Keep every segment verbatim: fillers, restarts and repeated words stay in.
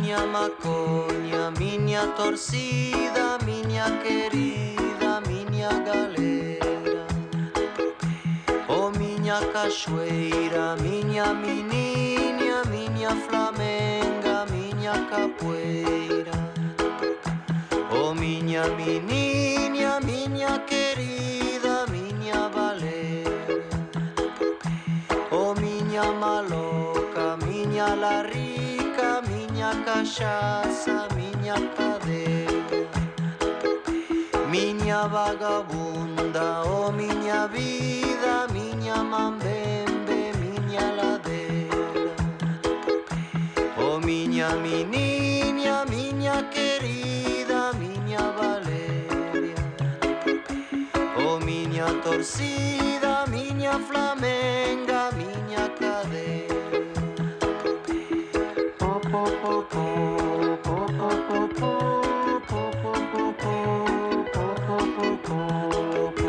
minha maconha, minha torcida, minha querida, minha galera. Oh, minha cachoeira, minha menina, minha flamenga, minha capoeira. Oh, minha menina, minha querida, minha baleira. Oh, minha maloca, minha larica, minha cachaça, minha cadeia. Minha vagabunda, oh, minha vida, minha mambembe, minha ladeira. Oh, minha menina, minha querida, minha Valéria. Oh, minha torcida, minha flamenga, minha cadeia. Po, po, po, po, po, po, po, po, po, po, po, po.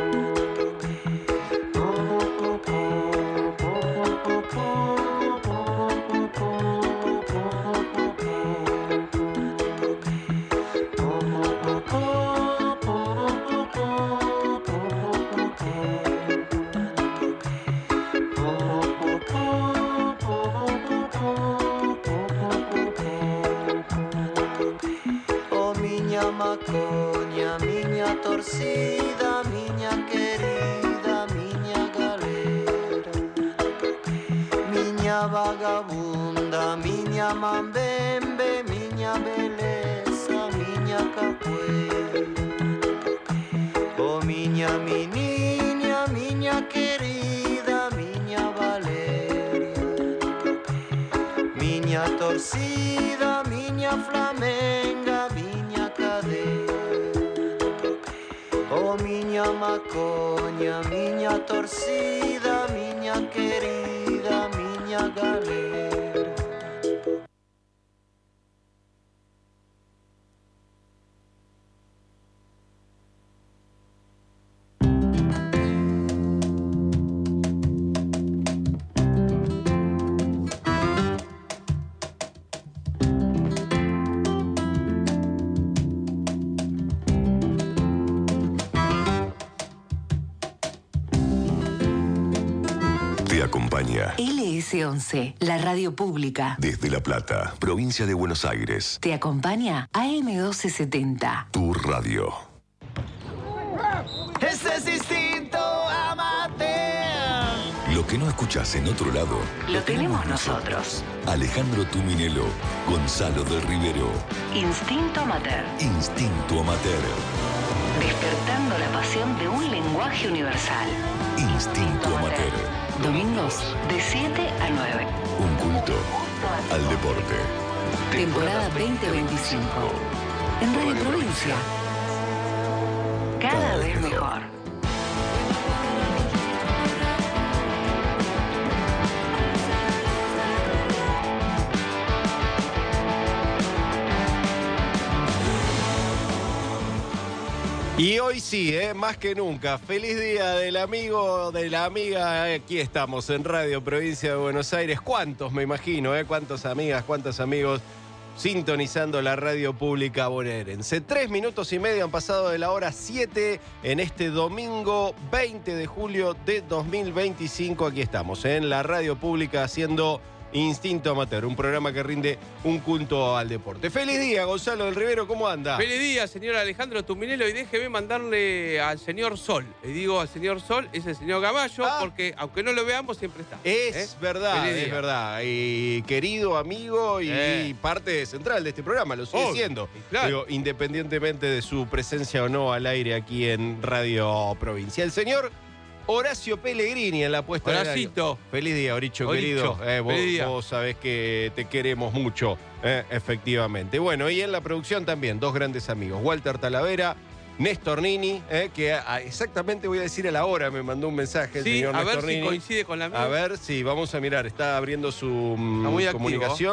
Maconha, minha torcida, minha querida, minha galera. Minha vagabunda, minha mambembe, minha beleza, minha capoeira. Oh, minha menina, minha querida, minha Valéria. Minha torcida, minha flamenga, minha cadeia. Oh, minha maconha, minha torcida, minha querida, minha galera. Acompaña L S once, la radio pública. Desde La Plata, provincia de Buenos Aires. Te acompaña A M doce setenta. Tu radio. Ese es instinto amateur. Lo que no escuchás en otro lado, Lo tenemos nosotros. Alejandro Tuminelo, Gonzalo del Rivero. Instinto amateur. Instinto amateur. Despertando la pasión de un lenguaje universal. Instinto amateur. Domingos de siete a nueve. Un culto al deporte. Temporada veinte veinticinco. En Radio Provincia. Cada vez mejor. Y hoy sí, ¿eh? Más que nunca. Feliz día del amigo, de la amiga. Aquí estamos en Radio Provincia de Buenos Aires. ¿Cuántos, me imagino? ¿eh? ¿Cuántas amigas, cuántos amigos sintonizando la radio pública bonaerense? Tres minutos y medio han pasado de la hora siete en este domingo veinte de julio de dos mil veinticinco. Aquí estamos, ¿eh? En la radio pública haciendo Instinto Amateur, un programa que rinde un culto al deporte. Feliz día, Gonzalo del Rivero, ¿cómo anda? Feliz día, señor Alejandro Tuminelo, y déjeme mandarle al señor Sol. Le digo al señor Sol, es el señor Gaballo, ah. porque aunque no lo veamos, siempre está. Es ¿eh? verdad, Feliz es día. verdad. Y querido amigo y eh. parte central de este programa, lo sigue oh, siendo. Claro. Digo, independientemente de su presencia o no al aire aquí en Radio Provincia. El señor Horacio Pellegrini en la puesta de Horacito. Feliz día, Oricho, Oricho. querido. Eh, vos, Feliz día. vos sabés que te queremos mucho, eh, efectivamente. Bueno, y en la producción también, dos grandes amigos. Walter Talavera, Néstor Nini, eh, que a, exactamente voy a decir a la hora me mandó un mensaje el Sí, señor a Néstor ver si Nini. coincide con la mía. A ver, sí, vamos a mirar, está abriendo su Está muy comunicación. activo.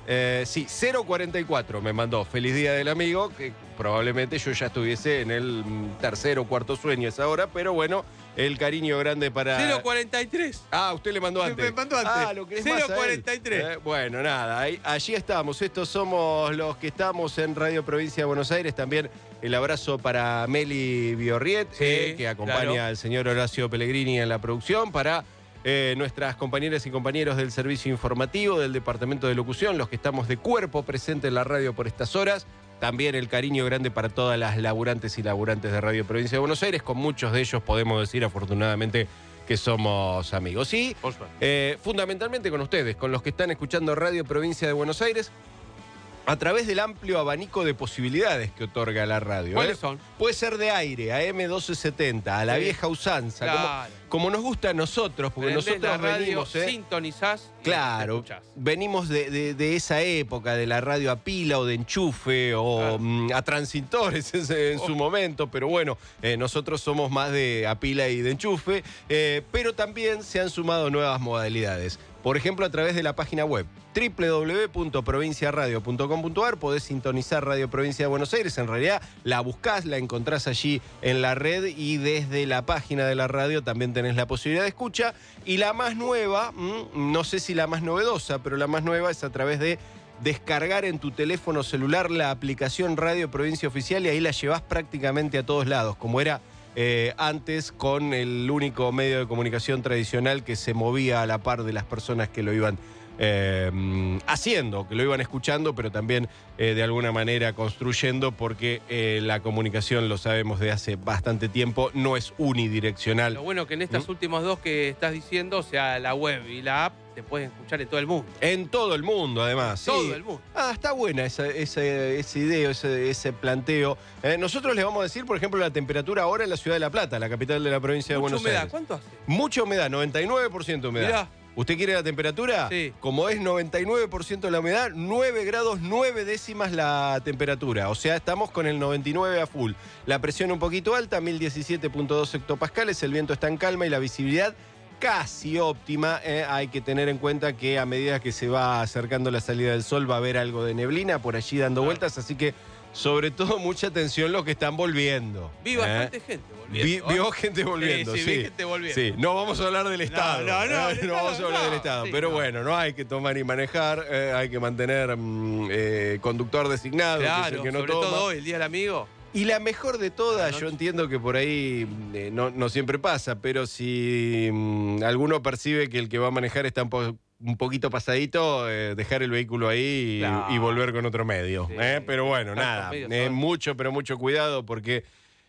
Eh, sí, cero cuarenta y cuatro me mandó. Feliz Día del Amigo, que probablemente yo ya estuviese en el tercer o cuarto sueño a esa hora, pero bueno, el cariño grande para... cero cuarenta y tres. Ah, usted le mandó antes. Me mandó antes. Ah, lo que es más a él. cero cuarenta y tres. Eh, bueno, nada, ahí, allí estamos. Estos somos los que estamos en Radio Provincia de Buenos Aires. También el abrazo para Meli Biorriet, Sí, eh, que acompaña claro. al señor Horacio Pellegrini en la producción, para eh, nuestras compañeras y compañeros del servicio informativo, del departamento de locución, los que estamos de cuerpo presente en la radio por estas horas. También el cariño grande para todas las laburantes y laburantes de Radio Provincia de Buenos Aires. Con muchos de ellos podemos decir, afortunadamente, que somos amigos. Y Por suerte. eh, fundamentalmente con ustedes, con los que están escuchando Radio Provincia de Buenos Aires, a través del amplio abanico de posibilidades que otorga la radio. ¿Cuáles ¿eh? son? Puede ser de aire, a eme doce setenta, a la Sí. vieja usanza, como, Claro. como nos gusta a nosotros, porque Prendés nosotros la radio, venimos... ¿eh? sintonizás y Claro, escuchás. venimos de, de- de esa época de la radio a pila o de enchufe o Claro. mm, a transitores en, en Oh. su momento, pero bueno, eh, nosotros somos más de a pila y de enchufe, eh, pero también se han sumado nuevas modalidades. Por ejemplo, a través de la página web doble u doble u doble u punto provincia radio punto com punto a r podés sintonizar Radio Provincia de Buenos Aires. En realidad la buscás, la encontrás allí en la red y desde la página de la radio también tenés la posibilidad de escucha. Y la más nueva, mm, no sé si la más novedosa, pero la más nueva es a través de descargar en tu teléfono celular la aplicación Radio Provincia Oficial y ahí la llevás prácticamente a todos lados, como era eh, antes con el único medio de comunicación tradicional que se movía a la par de las personas que lo iban eh, haciendo, que lo iban escuchando, pero también eh, de alguna manera construyendo, porque eh, la comunicación, lo sabemos de hace bastante tiempo, no es unidireccional. Lo bueno que en estas ¿Mm? últimas dos que estás diciendo, o sea, la web y la app, te pueden escuchar en todo el mundo. En todo el mundo, además. Todo sí. el mundo. Ah, está buena esa, esa, esa idea, ese, ese planteo. Eh, nosotros les vamos a decir, por ejemplo, la temperatura ahora en la ciudad de La Plata, la capital de la provincia de Mucha Buenos humedad. Aires. ¿Cuánto hace? Mucha humedad, noventa y nueve por ciento humedad. Mirá. ¿Usted quiere la temperatura? Sí. Como es noventa y nueve por ciento la humedad, nueve grados nueve décimas la temperatura. O sea, estamos con el noventa y nueve a full. La presión un poquito alta, mil diecisiete punto dos hectopascales, el viento está en calma y la visibilidad casi óptima. Eh, hay que tener en cuenta que a medida que se va acercando la salida del sol va a haber algo de neblina por allí dando Claro. vueltas, así que sobre todo mucha atención los que están volviendo. Vi ¿eh? bastante gente volviendo. Vi, ¿eh? vio gente volviendo, Sí, sí. sí, vi gente volviendo. Sí, no vamos a hablar del Estado. no, no, ¿eh? el No vamos a Estado hablar no. del Estado. Sí, pero no. bueno, no hay que tomar y manejar, eh, hay que mantener mm, eh, conductor designado, que es el Claro, que no sobre toma. todo hoy, el Día del Amigo. Y la mejor de todas, Buenas yo noches. entiendo que por ahí eh, no, no siempre pasa, pero si mm, alguno percibe que el que va a manejar está un, po- un poquito pasadito, eh, dejar el vehículo ahí y, Claro. y volver con otro medio. Sí. ¿eh? Pero bueno, Tantos nada, medios eh, son. mucho, pero mucho cuidado porque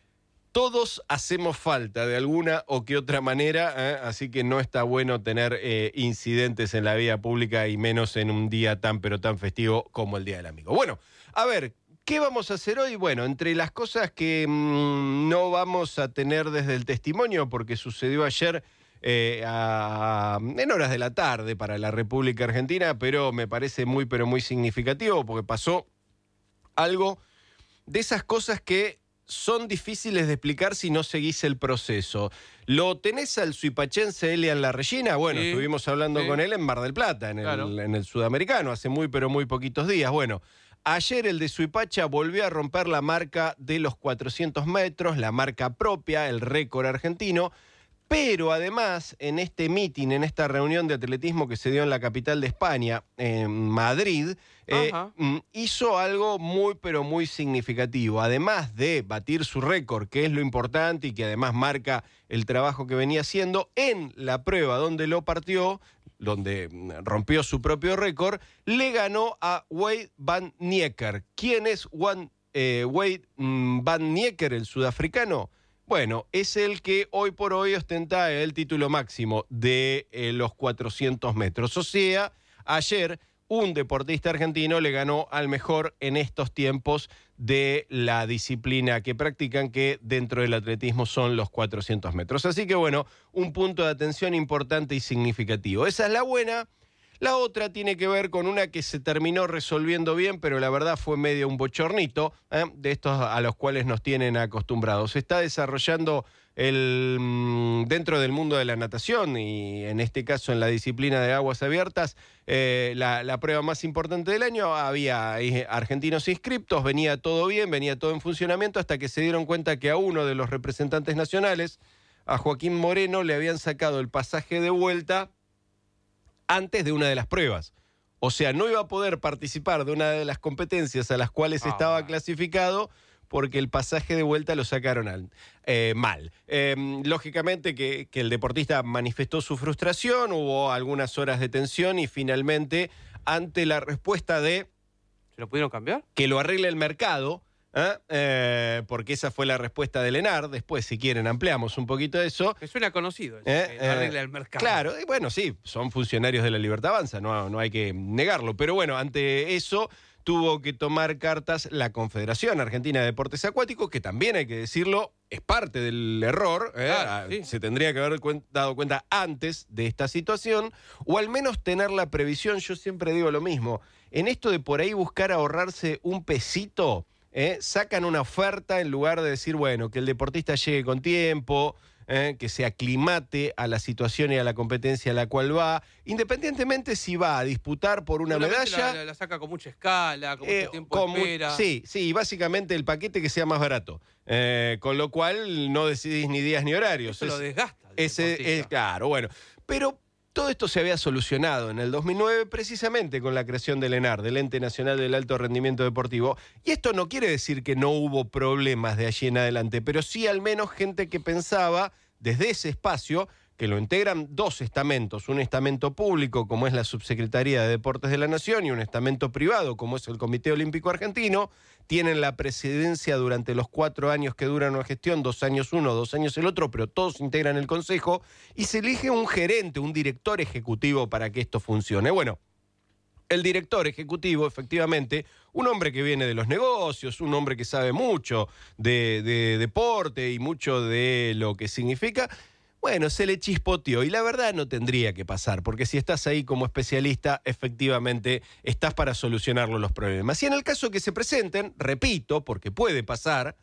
todos hacemos falta de alguna o que otra manera, ¿eh? Así que no está bueno tener eh, incidentes en la vía pública y menos en un día tan pero tan festivo como el Día del Amigo. Bueno, a ver, ¿qué vamos a hacer hoy? Bueno, entre las cosas que mmm, no vamos a tener desde el testimonio, porque sucedió ayer eh, a- en horas de la tarde para la República Argentina, pero me parece muy pero muy significativo porque pasó algo de esas cosas que son difíciles de explicar si no seguís el proceso. ¿Lo tenés al suipachense Elian Larrellina? Bueno, Sí, estuvimos hablando sí. con él en Mar del Plata, en, Claro. el, en el Sudamericano, hace muy pero muy poquitos días. Bueno, ayer el de Suipacha volvió a romper la marca de los cuatrocientos metros, la marca propia, el récord argentino, pero además en este meeting, en esta reunión de atletismo que se dio en la capital de España, en Madrid, eh, Ajá. mm, hizo algo muy pero muy significativo. Además de batir su récord, que es lo importante y que además marca el trabajo que venía haciendo, en la prueba donde lo partió, donde mm, rompió su propio récord, le ganó a Wade Van Niekerk. ¿Quién es Juan, eh, Wade mm, Van Niekerk, el sudafricano? Bueno, es el que hoy por hoy ostenta el título máximo de eh, los cuatrocientos metros. O sea, ayer un deportista argentino le ganó al mejor en estos tiempos de la disciplina que practican, que dentro del atletismo son los cuatrocientos metros. Así que bueno, un punto de atención importante y significativo. Esa es la buena. La otra tiene que ver con una que se terminó resolviendo bien, pero la verdad fue medio un bochornito, ¿eh? de estos a los cuales nos tienen acostumbrados. Se está desarrollando el, mm, dentro del mundo de la natación y en este caso en la disciplina de aguas abiertas, eh, la, la prueba más importante del año. Había eh, argentinos inscriptos, venía todo bien, venía todo en funcionamiento hasta que se dieron cuenta que a uno de los representantes nacionales, a Joaquín Moreno, le habían sacado el pasaje de vuelta antes de una de las pruebas. O sea, no iba a poder participar de una de las competencias a las cuales Ah, estaba bueno. clasificado porque el pasaje de vuelta lo sacaron al, eh, mal. Eh, lógicamente que, que el deportista manifestó su frustración, hubo algunas horas de tensión y finalmente, ante la respuesta de ¿Se lo pudieron cambiar? que lo arregle el mercado, ¿eh? Eh, porque esa fue la respuesta del ENAR, después si quieren ampliamos un poquito de eso. Me suena conocido eso, Eh, que no arregla eh, el mercado. Claro, y bueno, sí, son funcionarios de la Libertad Avanza, no, no hay que negarlo. Pero bueno, ante eso tuvo que tomar cartas la Confederación Argentina de Deportes Acuáticos, que también hay que decirlo, es parte del error. ¿eh? Claro, sí. Se tendría que haber cuen- dado cuenta antes de esta situación, o al menos tener la previsión. Yo siempre digo lo mismo, en esto de por ahí buscar ahorrarse un pesito, ¿eh? sacan una oferta en lugar de decir, bueno, que el deportista llegue con tiempo, ¿eh? que se aclimate a la situación y a la competencia a la cual va, independientemente si va a disputar por una Seguramente medalla. La, la- la saca con mucha escala, con eh, mucho tiempo con de mu- espera. sí, sí, básicamente el paquete que sea más barato. Eh, con lo cual no decidís ni días ni horarios. Eso lo Es- desgasta. al ese deportista. es claro, bueno. Pero todo esto se había solucionado en el dos mil nueve precisamente con la creación del ENAR, del Ente Nacional del Alto Rendimiento Deportivo. Y esto no quiere decir que no hubo problemas de allí en adelante, pero sí al menos gente que pensaba desde ese espacio, que lo integran dos estamentos, un estamento público como es la Subsecretaría de Deportes de la Nación y un estamento privado como es el Comité Olímpico Argentino, tienen la presidencia durante los cuatro años que dura una gestión, dos años uno, dos años el otro, pero todos integran el consejo y se elige un gerente, un director ejecutivo para que esto funcione. Bueno, el director ejecutivo, efectivamente, un hombre que viene de los negocios, un hombre que sabe mucho de, de deporte y mucho de lo que significa, bueno, se le chispoteó y la verdad no tendría que pasar, porque si estás ahí como especialista, efectivamente estás para solucionarlo los problemas. Y en el caso que se presenten, repito, porque puede pasar,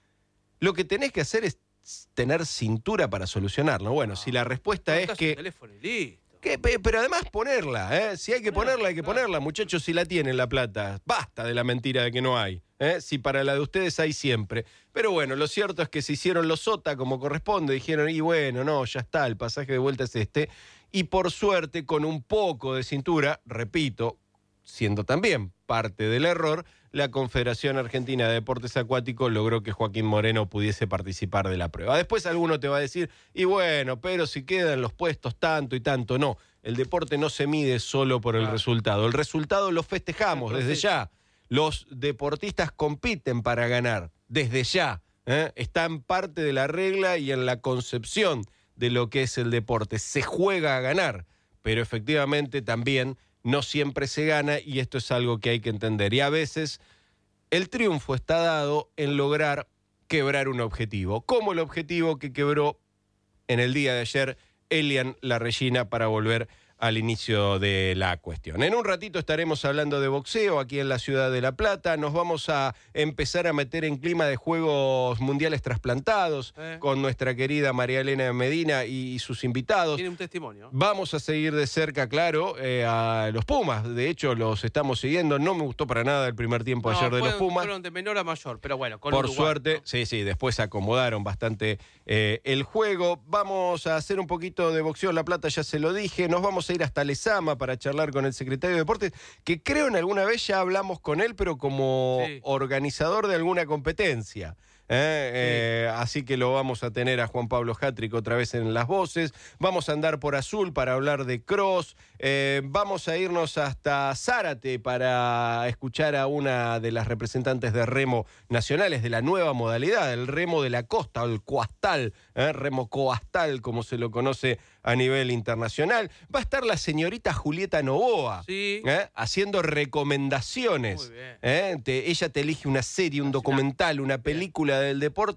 lo que tenés que hacer es tener cintura para solucionarlo. Bueno, si la respuesta es Cortás que... un teléfono y listo. Que, pe- pero además ponerla, ¿eh? Si hay que ponerla, hay que ponerla. Muchachos, si la tienen la plata, basta de la mentira de que no hay. ¿eh? Si para la de ustedes hay siempre. Pero bueno, lo cierto es que se hicieron los SOTA como corresponde. Dijeron, y bueno, no, ya está, el pasaje de vuelta es este. Y por suerte, con un poco de cintura, repito, siendo también parte del error, la Confederación Argentina de Deportes Acuáticos logró que Joaquín Moreno pudiese participar de la prueba. Después alguno te va a decir, y bueno, pero si quedan los puestos tanto y tanto, no. El deporte no se mide solo por el Claro. resultado. El resultado lo festejamos El desde proceso. ya. Los deportistas compiten para ganar, desde ya. ¿eh? Están parte de la regla y en la concepción de lo que es el deporte. Se juega a ganar, pero efectivamente también no siempre se gana y esto es algo que hay que entender. Y a veces el triunfo está dado en lograr quebrar un objetivo, como el objetivo que quebró en el día de ayer Elian La Regina para volver al inicio de la cuestión. En un ratito estaremos hablando de boxeo aquí en la ciudad de La Plata. Nos vamos a empezar a meter en clima de Juegos Mundiales trasplantados Eh. con nuestra querida María Elena Medina y sus invitados. Tiene un testimonio. Vamos a seguir de cerca, claro, eh, a los Pumas. De hecho, los estamos siguiendo. No me gustó para nada el primer tiempo No, ayer de los fueron- Pumas. Fueron de menor a mayor, pero bueno, con Por Uruguay, suerte, ¿no? sí, sí, después acomodaron bastante eh, el juego. Vamos a hacer un poquito de boxeo en La Plata, ya se lo dije. Nos vamos a ir hasta Lezama para charlar con el secretario de Deportes, que creo en alguna vez ya hablamos con él, pero como Sí. organizador de alguna competencia. ¿eh? Eh, así que lo vamos a tener a Juan Pablo Játric otra vez en las voces. Vamos a andar por Azul para hablar de cross. Eh, vamos a irnos hasta Zárate para escuchar a una de las representantes de remo nacionales de la nueva modalidad, el remo de la costa, o el coastal, ¿eh? remo coastal, como se lo conoce a nivel internacional. Va a estar la señorita Julieta Novoa. Sí. ¿eh? Haciendo recomendaciones. Muy bien. ¿eh? Te- ella te elige una serie, un Fascinante. documental, una película del deporte,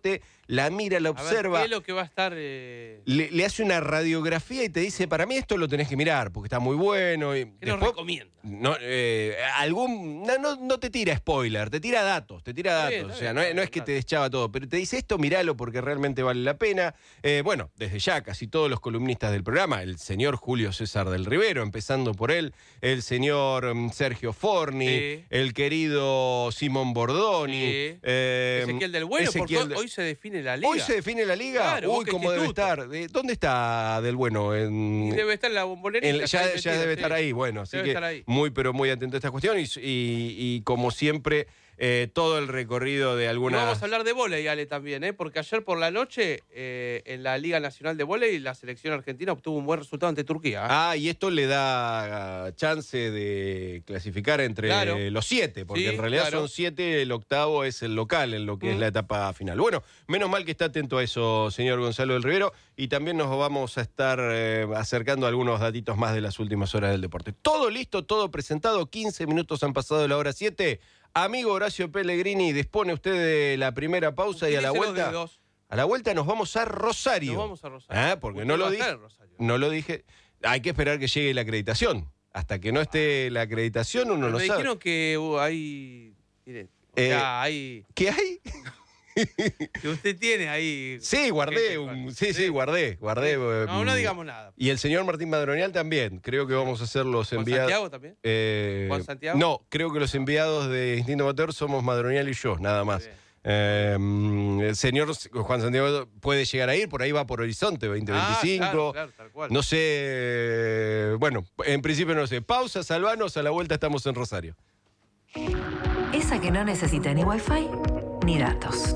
la mira, la A ver, observa. ¿qué es lo que va a estar...? Eh... Le, le hace una radiografía y te dice, para mí esto lo tenés que mirar, porque está muy bueno. Y ¿Qué nos recomienda? No, eh, algún, no, no, no te tira spoiler, te tira datos, te tira datos. Está bien, o está sea, bien, no, es- está no bien, es que claro. te deschaba todo, pero te dice esto, miralo porque realmente vale la pena. Eh, bueno, desde ya casi todos los columnistas del programa, el señor Julio César del Rivero, empezando por él, el señor mm, Sergio Forni, Sí. el querido Simón Bordoni. Sí. eh, Ezequiel del Bueno, porque Ezequiel hoy, de- hoy se define la liga. ¿Hoy se define la liga? Claro, Uy, Boca cómo debe Instituto. estar. Eh, ¿Dónde está Del Bueno? En, Y debe estar en la bombonerita. en- está ya ahí ya metido, debe sí. estar ahí, bueno, así Debe que estar ahí. muy pero muy atento a esta cuestión y, y- y como siempre eh, todo el recorrido de Y algunas... vamos a hablar de vóley, Ale, también, ¿eh? Porque ayer por la noche, eh, en la Liga Nacional de Vóley, la selección argentina obtuvo un buen resultado ante Turquía. ¿eh? Ah, y esto le da ah, chance de clasificar entre Claro. los siete, porque Sí, en realidad claro. son siete, el octavo es el local en lo que es Mm. la etapa final. Bueno, menos mal que está atento a eso, señor Gonzalo del Rivero, y también nos vamos a estar eh, acercando algunos datitos más de las últimas horas del deporte. Todo listo, todo presentado, quince minutos han pasado de la hora siete. Amigo Horacio Pellegrini, dispone usted de la primera pausa y a la Utilice los vuelta... dedos. A la vuelta nos vamos a Rosario. Nos vamos a Rosario. Ah, porque Usted no va lo a dije. estar en Rosario. No lo dije. Hay que esperar que llegue la acreditación. Hasta que no esté la acreditación, uno Pero no me sabe. dijeron que uh, hay... Miren, o Eh, sea, hay... ¿Qué hay? Que usted tiene ahí... Sí, guardé. Gente, un- bueno, sí, sí, sí. guardé. guardé eh, No, no digamos nada. Y el señor Martín Madronial también. Creo que vamos a hacer los ¿Juan enviados. Santiago también? Eh, ¿Juan Santiago? No, creo que los enviados de Instinto Motor somos Madronial y yo, nada más. bien. Eh, mm, el señor Juan Santiago puede llegar a ir, por ahí va por Horizonte veinte veinticinco. Ah, claro, claro, tal cual. No sé, eh, bueno, en principio no sé. Pausa, salvanos, a la vuelta estamos en Rosario. Esa que no necesita ni wifi ni datos.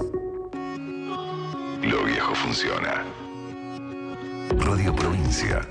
Lo viejo funciona. Radio Provincia.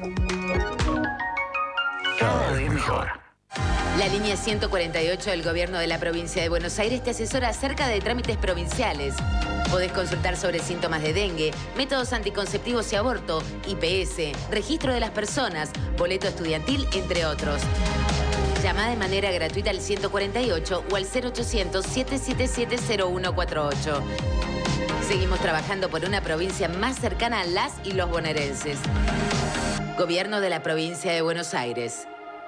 Cada vez mejor. La línea ciento cuarenta y ocho del Gobierno de la Provincia de Buenos Aires te asesora acerca de trámites provinciales. Podés consultar sobre síntomas de dengue, métodos anticonceptivos y aborto, I P S, registro de las personas, boleto estudiantil, entre otros. Llama de manera gratuita al ciento cuarenta y ocho o al cero ochocientos, siete siete siete, cero uno cuatro ocho. Seguimos trabajando por una provincia más cercana a las y los bonaerenses. Gobierno de la Provincia de Buenos Aires.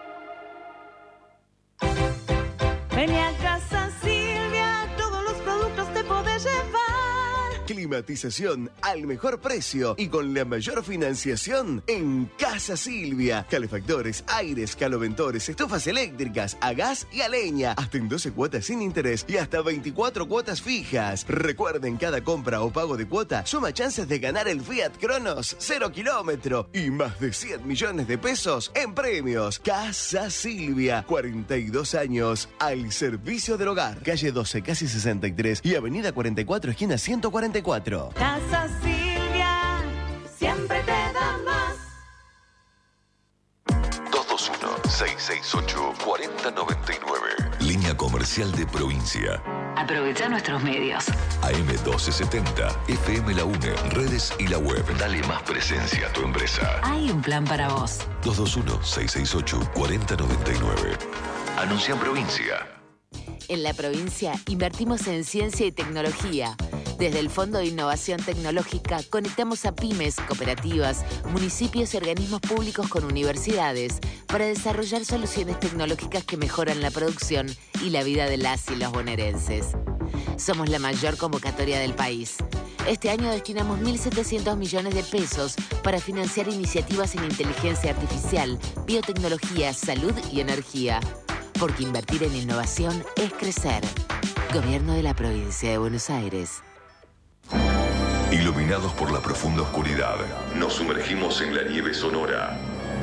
Vení a Casa Silvia, todos los productos te podés llevar. Climatización al mejor precio y con la mayor financiación en Casa Silvia. Calefactores, aires, caloventores, estufas eléctricas, a gas y a leña. Hasta en doce cuotas sin interés y hasta veinticuatro cuotas fijas. Recuerden, cada compra o pago de cuota suma chances de ganar el Fiat Cronos cero kilómetro y más de cien millones de pesos en premios. Casa Silvia, cuarenta y dos años al servicio del hogar. Calle doce, casi sesenta y tres y avenida cuarenta y cuatro, esquina ciento cuarenta y cuatro. Casa Silvia, siempre te da más. dos dos uno, seis seis ocho, cuatro cero nueve nueve. Línea comercial de provincia. Aprovecha nuestros medios. A M doce setenta, F M La UNE, redes y la web. Dale más presencia a tu empresa. Hay un plan para vos. dos dos uno, seis seis ocho, cuatro cero nueve nueve. Anuncia en provincia. En la provincia invertimos en ciencia y tecnología. Desde el Fondo de Innovación Tecnológica conectamos a pymes, cooperativas, municipios y organismos públicos con universidades para desarrollar soluciones tecnológicas que mejoran la producción y la vida de las y los bonaerenses. Somos la mayor convocatoria del país. Este año destinamos mil setecientos millones de pesos para financiar iniciativas en inteligencia artificial, biotecnología, salud y energía. Porque invertir en innovación es crecer. Gobierno de la Provincia de Buenos Aires. Iluminados por la profunda oscuridad, nos sumergimos en la nieve sonora.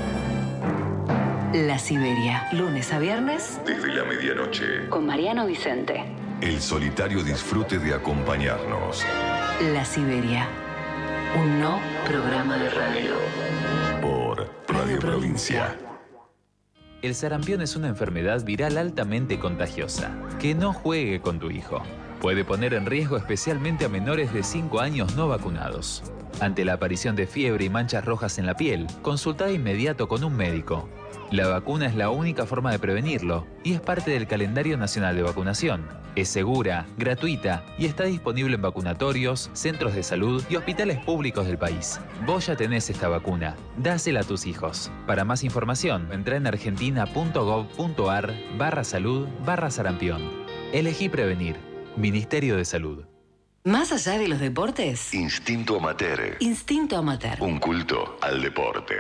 La Siberia. Lunes a viernes Desde la medianoche, con Mariano Vicente. el solitario disfrute de acompañarnos. La Siberia. Un no programa de radio. Por Radio Provincia. El sarampión es una enfermedad viral altamente contagiosa. Que no juegue con tu hijo. Puede poner en riesgo especialmente a menores de cinco años no vacunados. Ante la aparición de fiebre y manchas rojas en la piel, consulta de inmediato con un médico. La vacuna es la única forma de prevenirlo y es parte del calendario nacional de vacunación. Es segura, gratuita y está disponible en vacunatorios, centros de salud y hospitales públicos del país. Vos ya tenés esta vacuna. Dásela a tus hijos. Para más información, entra en argentina.gov.ar barra salud barra sarampión. Elegí prevenir. Ministerio de Salud. Más allá de los deportes, Instinto Amateur. Instinto Amateur. Un culto al deporte.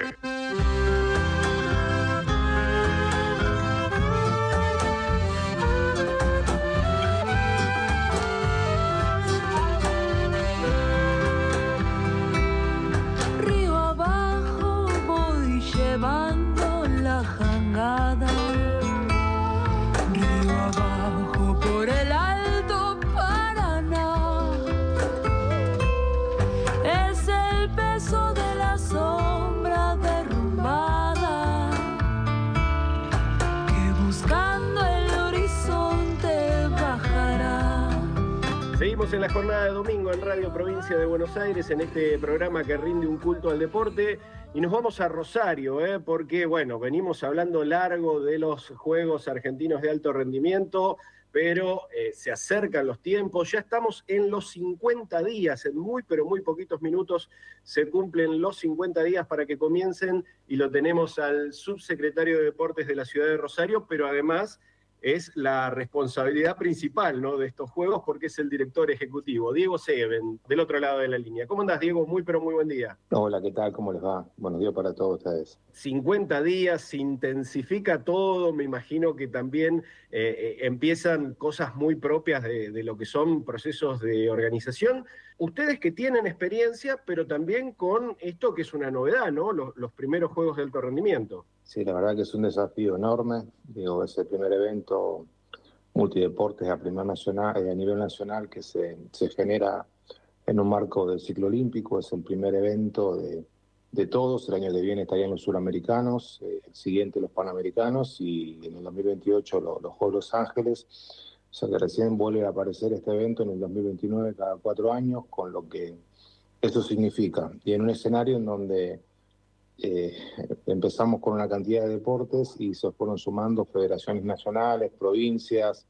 Río abajo voy llevando la jangada. Río abajo por el Alto Paraná. Es el peso de la sombra derrumbada que buscando el horizonte bajará. Seguimos en la jornada de domingo en Radio Provincia de Buenos Aires, en este programa que rinde un culto al deporte. Y nos vamos a Rosario, ¿eh? porque, bueno, venimos hablando largo de los Juegos Argentinos de Alto Rendimiento, pero eh, se acercan los tiempos. Ya estamos en los cincuenta días, en muy, pero muy poquitos minutos se cumplen los cincuenta días para que comiencen, y lo tenemos al subsecretario de Deportes de la ciudad de Rosario, pero además es la responsabilidad principal, ¿no?, de estos Juegos, porque es el director ejecutivo, Diego Seven, del otro lado de la línea. ¿Cómo andás, Diego? Muy, pero muy buen día. Hola, ¿qué tal? ¿Cómo les va? Buenos días para todos ustedes. cincuenta días, se intensifica todo, me imagino que también eh, eh, empiezan cosas muy propias de, de lo que son procesos de organización. Ustedes que tienen experiencia, pero también con esto que es una novedad, ¿no?, los, los primeros Juegos de Alto Rendimiento. Sí, la verdad que es un desafío enorme. Digo, es el primer evento multideportes a, primer nacional, eh, a nivel nacional que se, se genera en un marco del ciclo olímpico. Es el primer evento de, de todos. El año que viene estarían los suramericanos, eh, el siguiente los panamericanos y en el dos mil veintiocho los, los Juegos Los Ángeles. O sea que recién vuelve a aparecer este evento en el dos mil veintinueve cada cuatro años, con lo que eso significa. Y en un escenario en donde Eh, empezamos con una cantidad de deportes y se fueron sumando federaciones nacionales, provincias,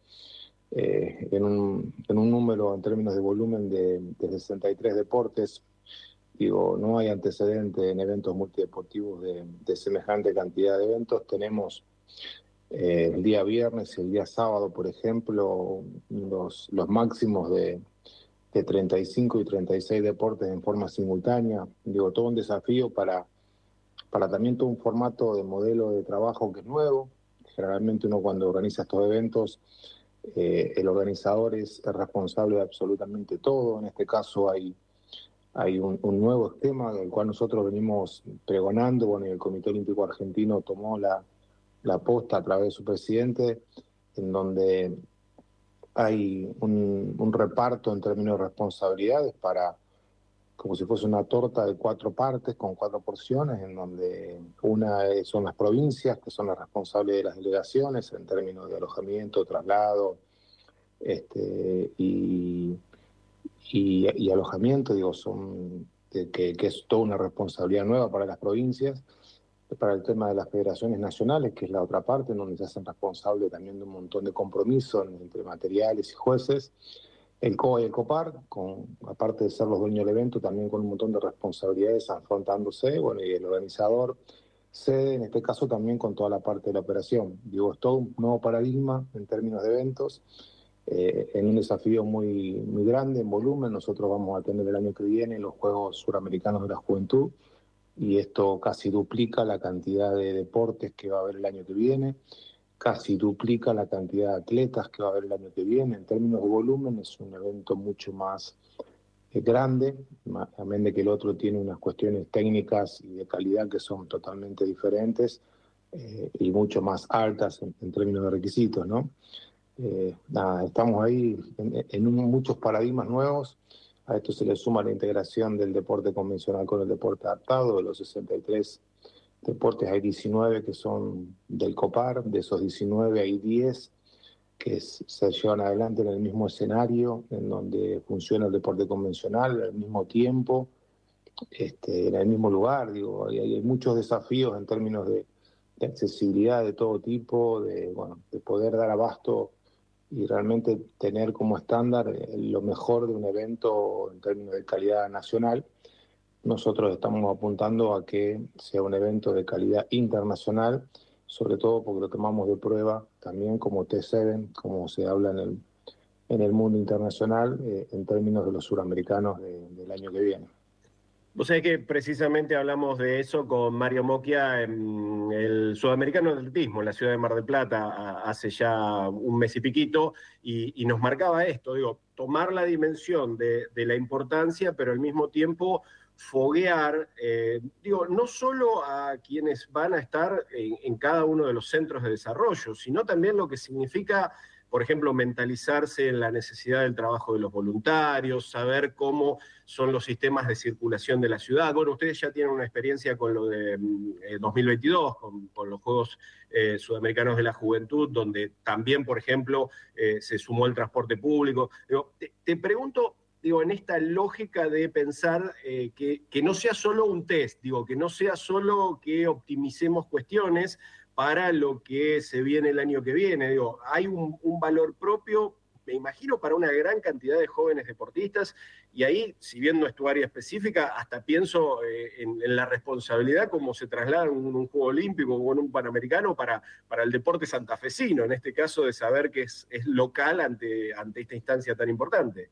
eh, en, un, en un número en términos de volumen de, de sesenta y tres deportes. Digo, no hay antecedente en eventos multideportivos de, de semejante cantidad de eventos. Tenemos eh, el día viernes y el día sábado, por ejemplo, los, los máximos de, de treinta y cinco y treinta y seis deportes en forma simultánea. Digo, todo un desafío para para también todo un formato de modelo de trabajo que es nuevo. Generalmente uno cuando organiza estos eventos, eh, el organizador es el responsable de absolutamente todo. En este caso hay, hay un, un nuevo esquema del cual nosotros venimos pregonando. Bueno, y el Comité Olímpico Argentino tomó la, la posta a través de su presidente, en donde hay un, un reparto en términos de responsabilidades para, como si fuese una torta de cuatro partes con cuatro porciones, en donde una son las provincias, que son las responsables de las delegaciones en términos de alojamiento, traslado este, y, y, y alojamiento, digo, son que, que es toda una responsabilidad nueva para las provincias. Para el tema de las federaciones nacionales, que es la otra parte, en donde se hacen responsables también de un montón de compromisos entre materiales y jueces. El C O A y el COPAR, con, aparte de ser los dueños del evento, también con un montón de responsabilidades afrontándose, bueno, y el organizador, sede, en este caso también con toda la parte de la operación. Digo, es todo un nuevo paradigma en términos de eventos, eh, en un desafío muy, muy grande en volumen. Nosotros vamos a tener el año que viene los Juegos Suramericanos de la Juventud, y esto casi duplica la cantidad de deportes que va a haber el año que viene. Casi duplica la cantidad de atletas que va a haber el año que viene. En términos de volumen es un evento mucho más eh, grande, amén de que el otro tiene unas cuestiones técnicas y de calidad que son totalmente diferentes eh, y mucho más altas en, en términos de requisitos, ¿no? Eh, nada, estamos ahí en, en un, muchos paradigmas nuevos. A esto se le suma la integración del deporte convencional con el deporte adaptado. De los sesenta y tres deportes hay diecinueve que son del COPAR, de esos diecinueve hay diez que es, se llevan adelante en el mismo escenario, en donde funciona el deporte convencional al mismo tiempo, este, en el mismo lugar. Digo, hay, hay muchos desafíos en términos de, de accesibilidad de todo tipo, de, bueno, de poder dar abasto y realmente tener como estándar eh, lo mejor de un evento en términos de calidad nacional. Nosotros estamos apuntando a que sea un evento de calidad internacional, sobre todo porque lo tomamos de prueba también como T siete, como se habla en el, en el mundo internacional, eh, en términos de los suramericanos de, del año que viene. Vos sabés que precisamente hablamos de eso con Mario Mocchia en el Sudamericano de Atletismo en la ciudad de Mar del Plata hace ya un mes y piquito, y, y nos marcaba esto, digo, tomar la dimensión de, de la importancia, pero al mismo tiempo foguear, eh, digo, no solo a quienes van a estar en, en cada uno de los centros de desarrollo, sino también lo que significa, por ejemplo, mentalizarse en la necesidad del trabajo de los voluntarios, saber cómo son los sistemas de circulación de la ciudad. Bueno, ustedes ya tienen una experiencia con lo de eh, dos mil veintidós, con, con los Juegos eh, Sudamericanos de la Juventud, donde también, por ejemplo, eh, se sumó el transporte público. Digo, te, te pregunto, digo, en esta lógica de pensar eh, que, que no sea solo un test, digo, que no sea solo que optimicemos cuestiones para lo que se viene el año que viene. Digo, hay un, un valor propio, me imagino, para una gran cantidad de jóvenes deportistas, y ahí, si bien no es tu área específica, hasta pienso eh, en, en la responsabilidad como se traslada en un, un Juego Olímpico o en un Panamericano para, para el deporte santafesino, en este caso de saber que es, es local ante, ante esta instancia tan importante.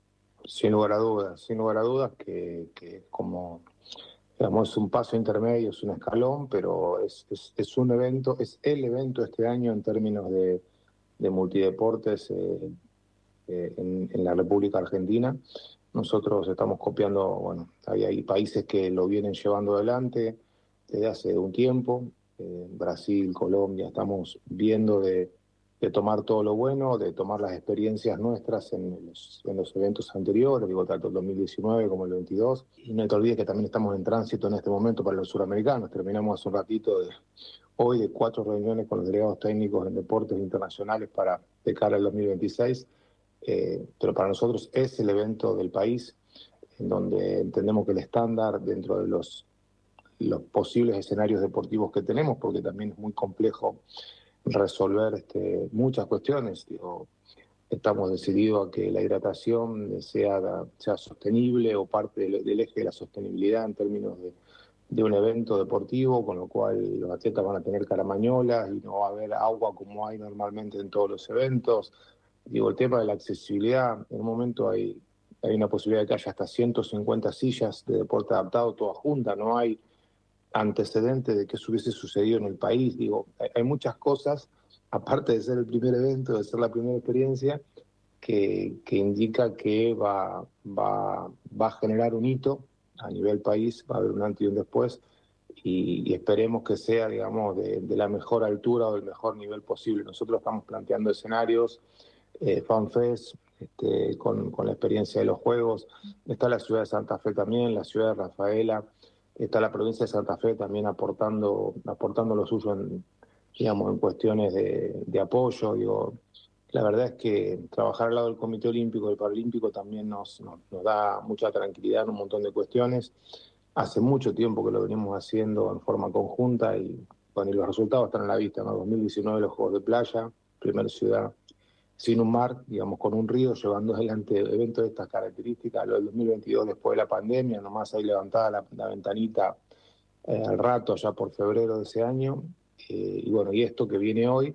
Sin lugar a dudas, sin lugar a dudas que, que como... Digamos, es un paso intermedio, es un escalón, pero es, es, es un evento, es el evento este año en términos de, de multideportes eh, eh, en, en la República Argentina. Nosotros estamos copiando, bueno, hay, hay países que lo vienen llevando adelante desde hace un tiempo, eh, Brasil, Colombia, estamos viendo de, de tomar todo lo bueno, de tomar las experiencias nuestras en los, en los eventos anteriores, digo, tanto el dos mil diecinueve como el veintidós. Y no te olvides que también estamos en tránsito en este momento para los suramericanos. Terminamos hace un ratito de, hoy de cuatro reuniones con los delegados técnicos en deportes internacionales para de cara al dos mil veintiséis. Eh, pero para nosotros es el evento del país, en donde entendemos que el estándar dentro de los, los posibles escenarios deportivos que tenemos, porque también es muy complejo resolver este, muchas cuestiones. Digo, estamos decididos a que la hidratación sea, sea sostenible o parte del, del eje de la sostenibilidad en términos de, de un evento deportivo, con lo cual los atletas van a tener caramañolas y no va a haber agua como hay normalmente en todos los eventos. Digo, el tema de la accesibilidad, en un momento hay, hay una posibilidad de que haya hasta ciento cincuenta sillas de deporte adaptado todas juntas, no hay antecedente de que eso hubiese sucedido en el país. Digo, hay, hay muchas cosas, aparte de ser el primer evento, de ser la primera experiencia, que, que indica que va, va, va a generar un hito a nivel país, va a haber un antes y un después, y, y esperemos que sea, digamos, de, de la mejor altura o del mejor nivel posible. Nosotros estamos planteando escenarios, eh, FanFest, este, con, con la experiencia de los Juegos. Está la ciudad de Santa Fe también, la ciudad de Rafaela. Está la provincia de Santa Fe también aportando, aportando lo suyo en, digamos, en cuestiones de, de apoyo. Digo, la verdad es que trabajar al lado del Comité Olímpico y del Paralímpico también nos, nos, nos da mucha tranquilidad en un montón de cuestiones. Hace mucho tiempo que lo venimos haciendo en forma conjunta y, bueno, y los resultados están a la vista, ¿no? dos mil diecinueve los Juegos de Playa, primera ciudad sin un mar, digamos, con un río, llevando adelante eventos de estas características. Lo del dos mil veintidós, después de la pandemia, nomás ahí levantada la, la ventanita eh, al rato, ya por febrero de ese año. Eh, y bueno, y esto que viene hoy,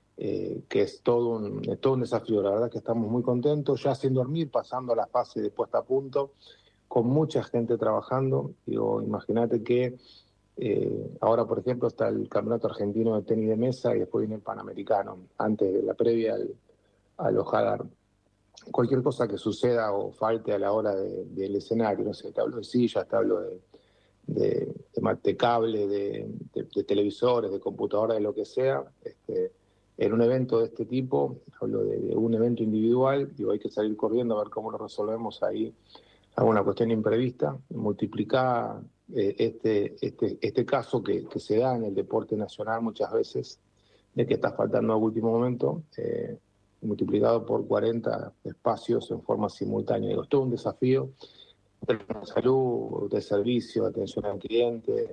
eh, que es todo, un, es todo un desafío. La verdad es que estamos muy contentos, ya sin dormir, pasando a la fase de puesta a punto, con mucha gente trabajando. Digo, imagínate que eh, ahora, por ejemplo, está el Campeonato Argentino de Tenis de Mesa y después viene el Panamericano, antes de la previa al alojar cualquier cosa que suceda o falte a la hora de, del escenario. No sé, te hablo de sillas, te hablo de, de, de, de cable, de, de, de televisores, de computadoras, de lo que sea. Este, en un evento de este tipo, hablo de, de un evento individual, digo, hay que salir corriendo a ver cómo lo resolvemos ahí, alguna cuestión imprevista, multiplicar eh, este, este, este caso que, que se da en el deporte nacional muchas veces, de que está faltando a último momento, eh, multiplicado por cuarenta espacios en forma simultánea. Digo, es todo un desafío, de salud, de servicio, de atención al cliente.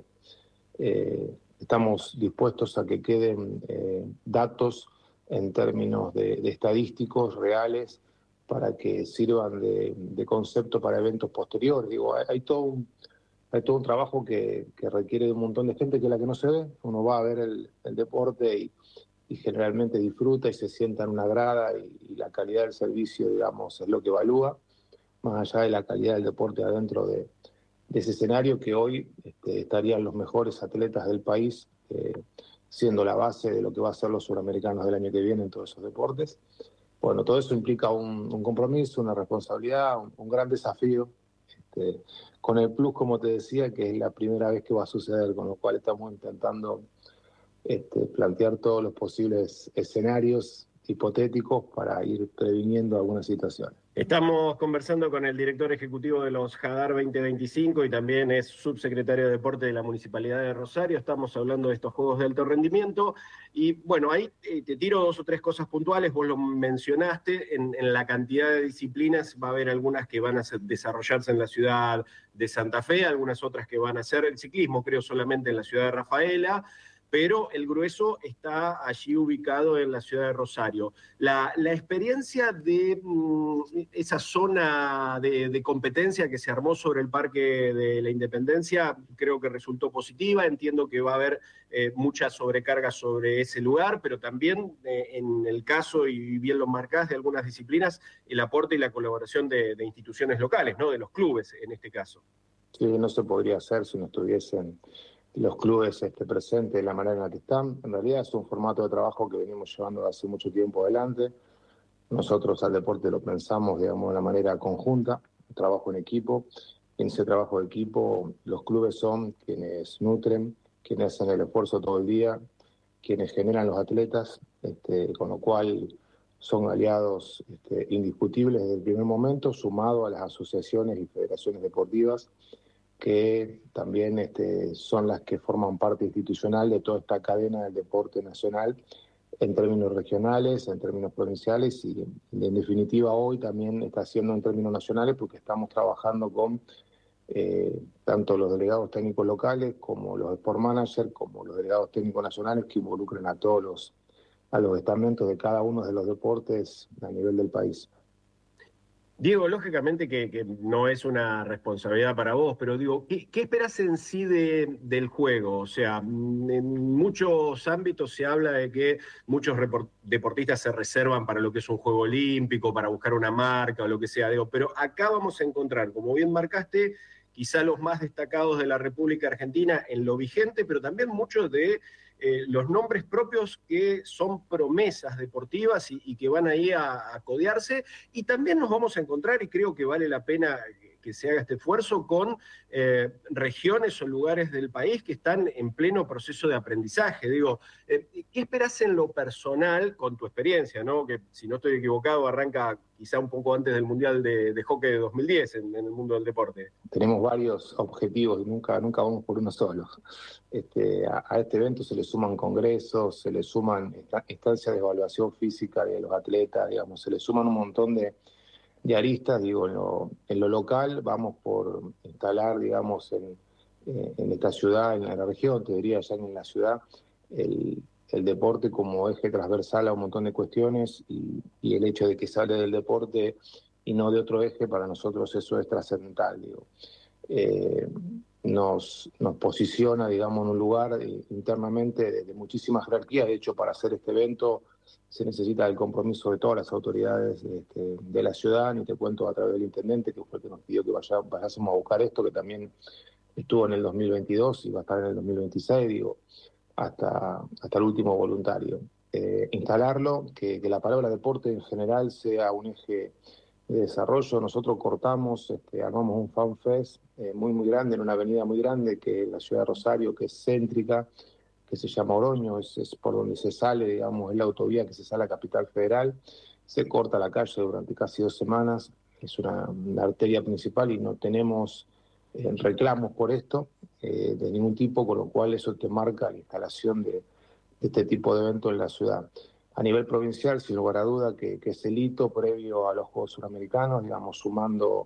Eh, estamos dispuestos a que queden eh, datos en términos de, de estadísticos reales para que sirvan de, de concepto para eventos posteriores. Digo, hay, hay todo un, hay todo un trabajo que, que requiere de un montón de gente que es la que no se ve. Uno va a ver el, el deporte y, y generalmente disfruta y se sienta en una grada y, y la calidad del servicio, digamos, es lo que evalúa, más allá de la calidad del deporte adentro de, de ese escenario, que hoy este, estarían los mejores atletas del país, eh, siendo la base de lo que va a ser los suramericanos del año que viene en todos esos deportes. Bueno, todo eso implica un, un compromiso, una responsabilidad, un, un gran desafío, este, con el plus, como te decía, que es la primera vez que va a suceder, con lo cual estamos intentando este, plantear todos los posibles escenarios hipotéticos para ir previniendo algunas situaciones. Estamos conversando con el director ejecutivo de los Jadar veinte veinticinco y también es subsecretario de Deporte de la Municipalidad de Rosario. Estamos hablando de estos juegos de alto rendimiento y bueno, ahí te tiro dos o tres cosas puntuales. Vos lo mencionaste, en, en la cantidad de disciplinas va a haber algunas que van a ser, desarrollarse en la ciudad de Santa Fe, algunas otras que van a ser el ciclismo, creo solamente en la ciudad de Rafaela, pero el grueso está allí ubicado en la ciudad de Rosario. La, la experiencia de mm, esa zona de, de competencia que se armó sobre el Parque de la Independencia creo que resultó positiva. Entiendo que va a haber eh, mucha sobrecarga sobre ese lugar, pero también eh, en el caso, y bien lo marcás, de algunas disciplinas, el aporte y la colaboración de, de instituciones locales, ¿no? De los clubes en este caso. Sí, no se podría hacer si no estuviesen los clubes este, presentes de la manera en la que están. En realidad es un formato de trabajo que venimos llevando hace mucho tiempo adelante. Nosotros al deporte lo pensamos, digamos, de una manera conjunta, un trabajo en equipo. En ese trabajo de equipo, los clubes son quienes nutren, quienes hacen el esfuerzo todo el día, quienes generan los atletas, este, con lo cual son aliados este, indiscutibles desde el primer momento, sumado a las asociaciones y federaciones deportivas, que también este, son las que forman parte institucional de toda esta cadena del deporte nacional en términos regionales, en términos provinciales y en definitiva hoy también está haciendo en términos nacionales porque estamos trabajando con eh, tanto los delegados técnicos locales como los sport managers, como los delegados técnicos nacionales que involucren a todos los, a los estamentos de cada uno de los deportes a nivel del país. Diego, lógicamente que, que no es una responsabilidad para vos, pero digo, ¿qué, qué esperás en sí de, del juego? O sea, en muchos ámbitos se habla de que muchos deportistas se reservan para lo que es un juego olímpico, para buscar una marca o lo que sea, digo, pero acá vamos a encontrar, como bien marcaste, quizá los más destacados de la República Argentina en lo vigente, pero también muchos de eh, los nombres propios que son promesas deportivas y, y que van ahí a, a codearse, y también nos vamos a encontrar, y creo que vale la pena que se haga este esfuerzo, con eh, regiones o lugares del país que están en pleno proceso de aprendizaje. Digo, eh, ¿qué esperás en lo personal con tu experiencia, ¿no? Que si no estoy equivocado arranca quizá un poco antes del Mundial de, de Hockey de dos mil diez en, en el mundo del deporte? Tenemos varios objetivos y nunca, nunca vamos por uno solo. Este, a, a este evento se le suman congresos, se le suman instancias de evaluación física de los atletas, digamos, se le suman un montón de de aristas. Digo, en lo, en lo local vamos por instalar, digamos, en, en esta ciudad, en la región, te diría ya en la ciudad, el, el deporte como eje transversal a un montón de cuestiones y, y el hecho de que sale del deporte y no de otro eje, para nosotros eso es trascendental, digo. Eh, nos, nos posiciona, digamos, en un lugar eh, internamente de, de muchísima jerarquía. De hecho, para hacer este evento se necesita el compromiso de todas las autoridades este, de la ciudad, y te cuento a través del intendente, que fue el que nos pidió que vaya, vayásemos a buscar esto, que también estuvo en el dos mil veintidós y va a estar en el dos mil veintiséis, digo, hasta, hasta el último voluntario. Eh, instalarlo, que, que la palabra deporte en general sea un eje de desarrollo. Nosotros cortamos, este, armamos un fan fest eh, muy muy grande, en una avenida muy grande, que es la ciudad de Rosario, que es céntrica, que se llama Oroño, es, es por donde se sale, digamos, es la autovía que se sale a Capital Federal. Se corta la calle durante casi dos semanas, es una, una arteria principal y no tenemos eh, reclamos por esto eh, de ningún tipo, con lo cual eso te marca la instalación de, de este tipo de evento en la ciudad. A nivel provincial, sin lugar a duda, que, que es el hito previo a los Juegos Suramericanos, digamos, sumando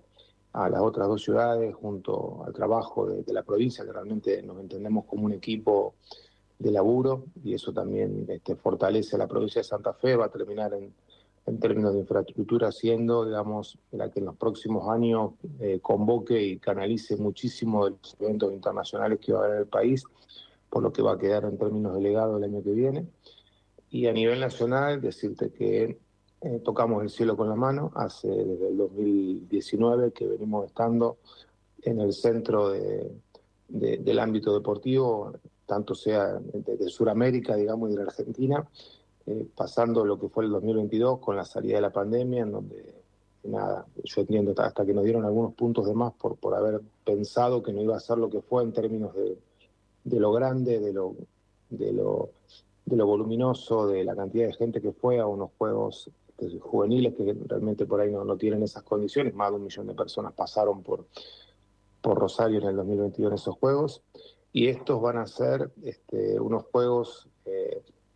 a las otras dos ciudades, junto al trabajo de, de la provincia, que realmente nos entendemos como un equipo de laburo, y eso también este, fortalece a la provincia de Santa Fe. Va a terminar en, en términos de infraestructura siendo, digamos, la que en los próximos años eh, convoque y canalice muchísimo de los eventos internacionales que va a haber en el país, por lo que va a quedar en términos de legado el año que viene. Y a nivel nacional, decirte que eh, tocamos el cielo con la mano hace desde el dos mil diecinueve que venimos estando en el centro de, de, del ámbito deportivo, tanto sea de, de Sudamérica, digamos, y de la Argentina, eh, pasando lo que fue el dos mil veintidós con la salida de la pandemia, en donde, nada, yo entiendo hasta que nos dieron algunos puntos de más por, por haber pensado que no iba a ser lo que fue en términos de, de lo grande, de lo, de, lo, de lo voluminoso, de la cantidad de gente que fue a unos juegos este, juveniles que realmente por ahí no, no tienen esas condiciones. Más de un millón de personas pasaron por, por Rosario en el dos mil veintidós en esos juegos. Y estos van a ser este, unos juegos eh,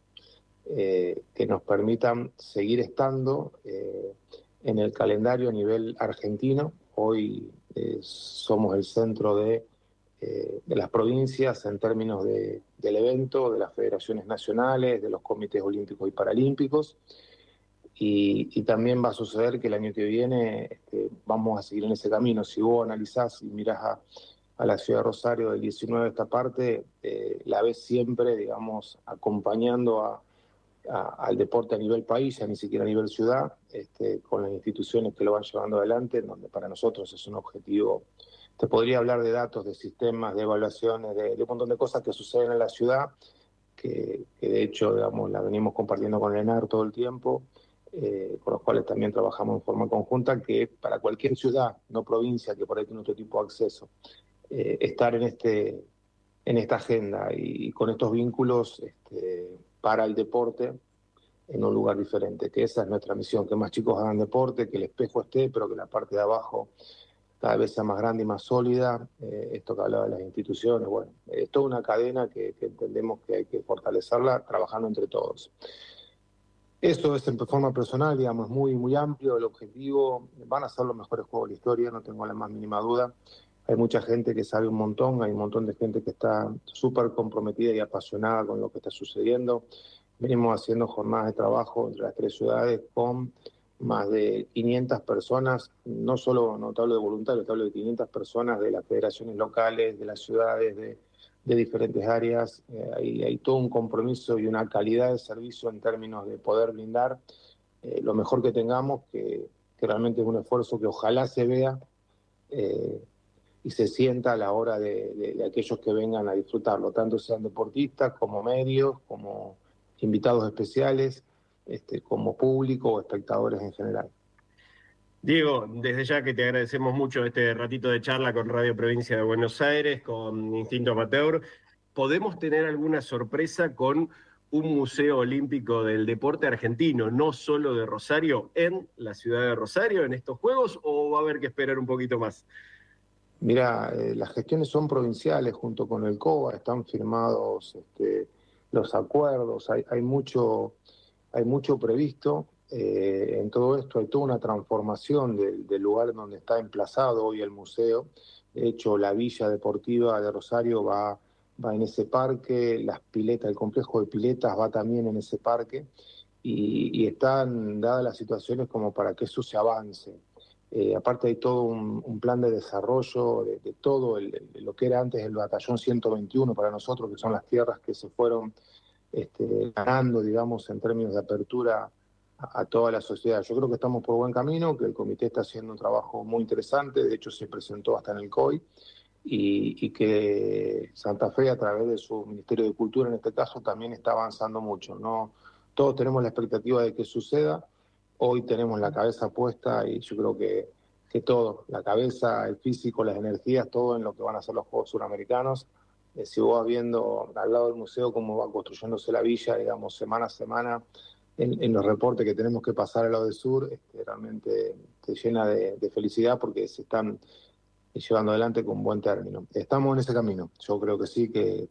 eh, que nos permitan seguir estando eh, en el calendario a nivel argentino. Hoy eh, somos el centro de, eh, de las provincias en términos de, del evento, de las federaciones nacionales, de los comités olímpicos y paralímpicos. Y, y también va a suceder que el año que viene este, vamos a seguir en ese camino. Si vos analizás y mirás a a la ciudad de Rosario del diecinueve, esta parte, eh, la ves siempre, digamos, acompañando a, a, al deporte a nivel país, ya ni siquiera a nivel ciudad, este, con las instituciones que lo van llevando adelante, en donde para nosotros es un objetivo. Te podría hablar de datos, de sistemas, de evaluaciones, de, de un montón de cosas que suceden en la ciudad, que, que de hecho, digamos, la venimos compartiendo con el ENAR todo el tiempo, eh, con los cuales también trabajamos en forma conjunta, que para cualquier ciudad, no provincia, que por ahí tiene otro tipo de acceso, Eh, estar en este en esta agenda y, y con estos vínculos este, para el deporte en un lugar diferente, que esa es nuestra misión, que más chicos hagan deporte, que el espejo esté, pero que la parte de abajo cada vez sea más grande y más sólida. Eh, esto que hablaba de las instituciones, bueno, es toda una cadena que, que entendemos que hay que fortalecerla trabajando entre todos. Esto es en forma personal, digamos, muy, muy amplio. El objetivo, van a ser los mejores juegos de la historia, no tengo la más mínima duda. Hay mucha gente que sabe un montón, hay un montón de gente que está súper comprometida y apasionada con lo que está sucediendo. Venimos haciendo jornadas de trabajo entre las tres ciudades con más de quinientas personas, no solo, no te hablo de voluntarios, te hablo de quinientas personas de las federaciones locales, de las ciudades, de, de diferentes áreas. Eh, hay, hay todo un compromiso y una calidad de servicio en términos de poder brindar eh, lo mejor que tengamos, que, que realmente es un esfuerzo que ojalá se vea eh, y se sienta a la hora de, de, de aquellos que vengan a disfrutarlo, tanto sean deportistas como medios, como invitados especiales, este, como público o espectadores en general. Diego, desde ya que te agradecemos mucho este ratito de charla con Radio Provincia de Buenos Aires, con Instinto Amateur. ¿Podemos tener alguna sorpresa con un museo olímpico del deporte argentino, no solo de Rosario, en la ciudad de Rosario, en estos Juegos, o va a haber que esperar un poquito más? Mira, eh, las gestiones son provinciales junto con el COBA, están firmados este, los acuerdos, hay, hay, mucho, hay mucho previsto eh, en todo esto, hay toda una transformación del, del lugar donde está emplazado hoy el museo. De hecho, la Villa Deportiva de Rosario va, va en ese parque, las piletas, el complejo de piletas va también en ese parque, y, y están dadas las situaciones como para que eso se avance. Eh, aparte hay todo un, un plan de desarrollo de, de todo el, el, lo que era antes el batallón ciento veintiuno para nosotros, que son las tierras que se fueron este, ganando, digamos, en términos de apertura a, a toda la sociedad. Yo creo que estamos por buen camino, que el comité está haciendo un trabajo muy interesante, de hecho se presentó hasta en el C O I, y, y que Santa Fe, a través de su Ministerio de Cultura en este caso, también está avanzando mucho, ¿no? Todos tenemos la expectativa de que suceda. Hoy tenemos la cabeza puesta y yo creo que, que todo, la cabeza, el físico, las energías, todo en lo que van a ser los Juegos Suramericanos. Eh, si vos vas viendo al lado del museo cómo va construyéndose la villa, digamos, semana a semana, en, en los reportes que tenemos que pasar al lado del sur, este, realmente te llena de, de felicidad porque se están llevando adelante con buen término. Estamos en ese camino. Yo creo que sí, que,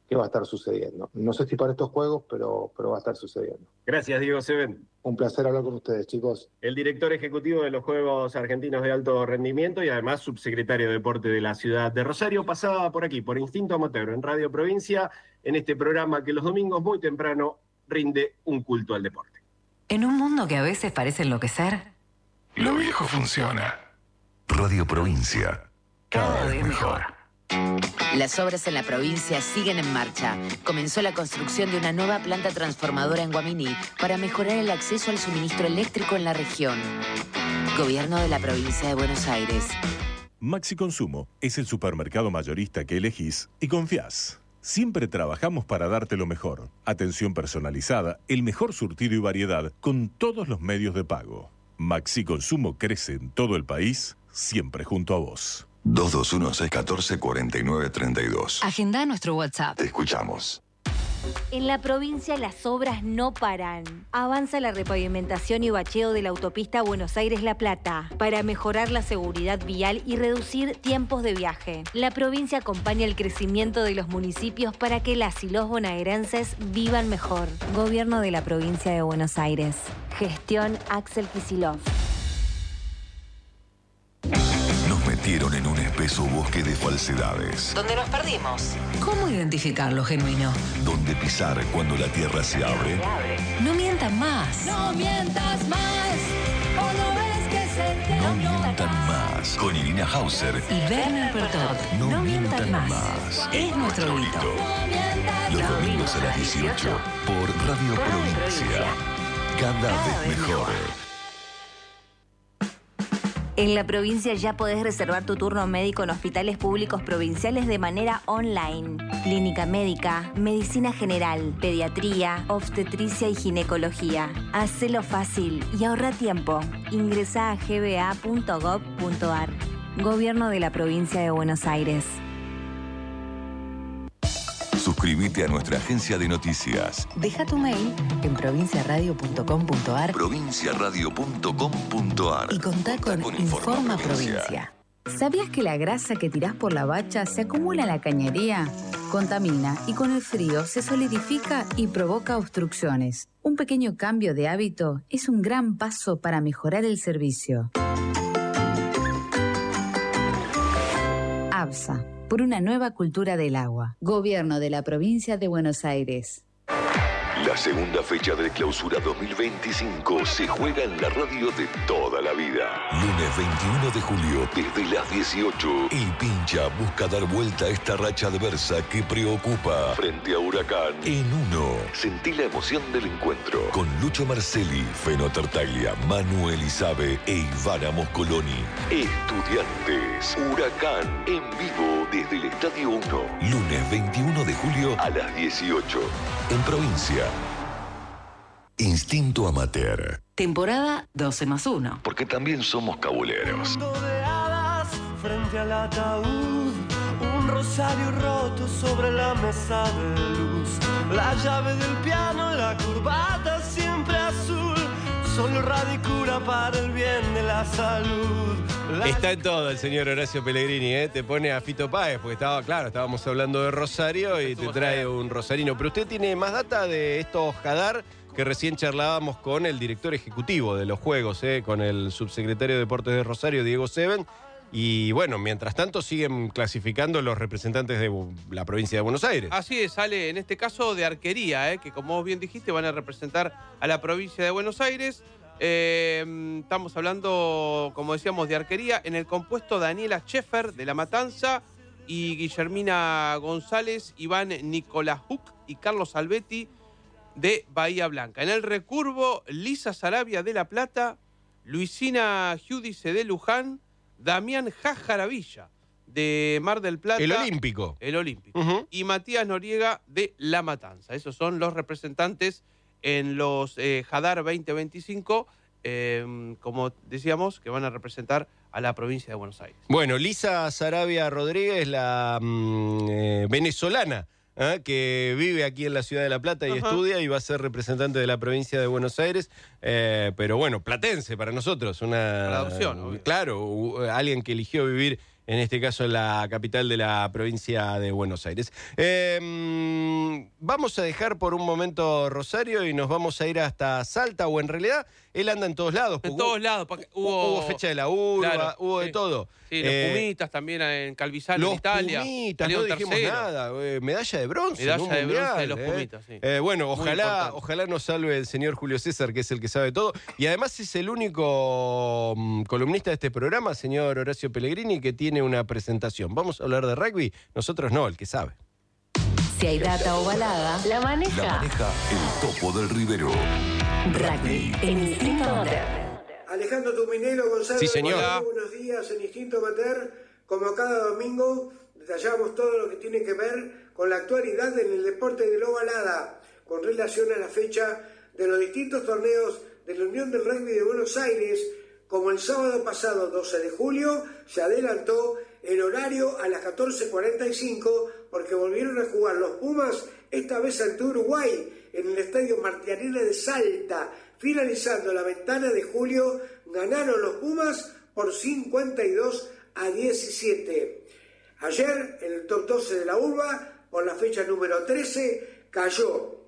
que va a estar sucediendo. No sé si para estos Juegos, pero, pero va a estar sucediendo. Gracias, Diego Seven. Un placer hablar con ustedes, chicos. El director ejecutivo de los Juegos Argentinos de Alto Rendimiento y además subsecretario de Deporte de la ciudad de Rosario, pasaba por aquí, por Instinto Amateur, en Radio Provincia, en este programa que los domingos muy temprano rinde un culto al deporte. En un mundo que a veces parece enloquecer, Lo viejo funciona. Radio Provincia. Cada vez mejor. Las obras en la provincia siguen en marcha. Comenzó la construcción de una nueva planta transformadora en Guaminí para mejorar el acceso al suministro eléctrico en la región. Gobierno de la provincia de Buenos Aires. Maxi Consumo es el supermercado mayorista que elegís y confías. Siempre trabajamos para darte lo mejor. Atención personalizada, el mejor surtido y variedad con todos los medios de pago. Maxi Consumo crece en todo el país, siempre junto a vos. dos dos uno seis uno cuatro cuatro nueve tres dos. Agenda nuestro WhatsApp. Te escuchamos. En la provincia las obras no paran. Avanza la repavimentación y bacheo de la autopista Buenos Aires-La Plata para mejorar la seguridad vial y reducir tiempos de viaje. La provincia acompaña el crecimiento de los municipios para que las y los bonaerenses vivan mejor. Gobierno de la provincia de Buenos Aires. Gestión Axel Kicillof. Nos metieron en un espeso bosque de falsedades. Donde nos perdimos. ¿Cómo identificar lo genuino? Donde pisar cuando la tierra se abre. No mientan más. No mientas más, o no ves que se te No mientan más. Con Irina Hauser Y Werner Pertot. No, No mientan mientan más. más. Es nuestro grito. Los domingos a las dieciocho por Radio Provincia. Cada vez mejor. En la provincia ya podés reservar tu turno médico en hospitales públicos provinciales de manera online. Clínica médica, medicina general, pediatría, obstetricia y ginecología. Hacelo fácil y ahorra tiempo. Ingresá a g b a punto gov punto a r. Gobierno de la provincia de Buenos Aires. Suscríbete a nuestra agencia de noticias. Deja tu mail en provinciaradio punto com punto a r provinciaradio punto com punto a r y contá con Informa Provincia. ¿Sabías que la grasa que tirás por la bacha se acumula en la cañería? Contamina y con el frío se solidifica y provoca obstrucciones. Un pequeño cambio de hábito es un gran paso para mejorar el servicio. ABSA, por una nueva cultura del agua. Gobierno de la provincia de Buenos Aires. La segunda fecha de clausura dos mil veinticinco se juega en la radio de toda la vida. Lunes veintiuno de julio, desde las dieciocho, el Pincha busca dar vuelta a esta racha adversa que preocupa frente a Huracán. En uno, sentí la emoción del encuentro con Lucho Marcelli, Feno Tartaglia, Manu Elizabe e Ivana Moscoloni. Estudiantes, Huracán, en vivo desde el Estadio uno. Lunes veintiuno de julio a las dieciocho. En provincia. Instinto Amateur. Temporada doce más uno. Porque también somos cabuleros. De hadas frente al ataúd, un rosario roto sobre la mesa de luz, la llave del piano, la corbata siempre azul, solo radicura para el bien de la salud. La... Está en todo el señor Horacio Pellegrini, ¿eh? Te pone a Fito Páez, porque estaba, claro, estábamos hablando de Rosario y te trae un rosarino. Pero usted tiene más data de estos Jadar que recién charlábamos con el director ejecutivo de los Juegos, ¿eh? Con el subsecretario de Deportes de Rosario, Diego Seven. Y bueno, mientras tanto siguen clasificando los representantes de la provincia de Buenos Aires. Así es, sale en este caso de arquería, ¿eh? Que como vos bien dijiste van a representar a la provincia de Buenos Aires. Eh, estamos hablando, como decíamos, de arquería. En el compuesto Daniela Scheffer de La Matanza y Guillermina González, Iván Nicolás Huck y Carlos Albetti de Bahía Blanca. En el recurvo, Lisa Sarabia de La Plata, Luisina Giudice de Luján, Damián Jajaravilla de Mar del Plata. El Olímpico. El Olímpico. Uh-huh. Y Matías Noriega de La Matanza. Esos son los representantes en los eh, Jadar veinte veinticinco, eh, como decíamos, que van a representar a la provincia de Buenos Aires. Bueno, Lisa Sarabia Rodríguez, la mm, eh, venezolana, ¿eh? que vive aquí en la ciudad de La Plata y Ajá. estudia y va a ser representante de la provincia de Buenos Aires, eh, pero bueno, platense para nosotros, una... Para adopción, obvio. Claro, u- alguien que eligió vivir en este caso en la capital de la provincia de Buenos Aires. Eh, vamos a dejar por un momento Rosario y nos vamos a ir hasta Salta, o en realidad él anda en todos lados. En todos lados. Hubo, hubo fecha de la urba, claro, hubo sí. de todo. Sí, los Eh, Pumitas también en Calvisano, Los en Italia. Pumitas, no dijimos tercero. nada. Eh, medalla de bronce. Medalla en un de bronce mundial, de los eh. Pumitas, sí. Eh, bueno, Muy ojalá, importante. ojalá nos salve el señor Julio César, que es el que sabe todo. Y además es el único mm, columnista de este programa, señor Horacio Pellegrini, que tiene una presentación. Vamos a hablar de rugby. Nosotros no, el que sabe. Si hay data o balada, la maneja. La maneja el topo del Rivero. Rugby, el instinto amateur. Alejandro Tuminero, Gonzalo, Sí, señor. Hola. Buenos días en Instinto Amateur. Como cada domingo, detallamos todo lo que tiene que ver con la actualidad en el deporte de la ovalada, con relación a la fecha de los distintos torneos de la Unión del Rugby de Buenos Aires. Como el sábado pasado, doce de julio, se adelantó el horario a las catorce cuarenta y cinco porque volvieron a jugar los Pumas, esta vez ante Uruguay, en el Estadio Martiarena de Salta. Finalizando la ventana de julio, ganaron los Pumas por cincuenta y dos a diecisiete. Ayer, en el top doce de la urba, por la fecha número trece, cayó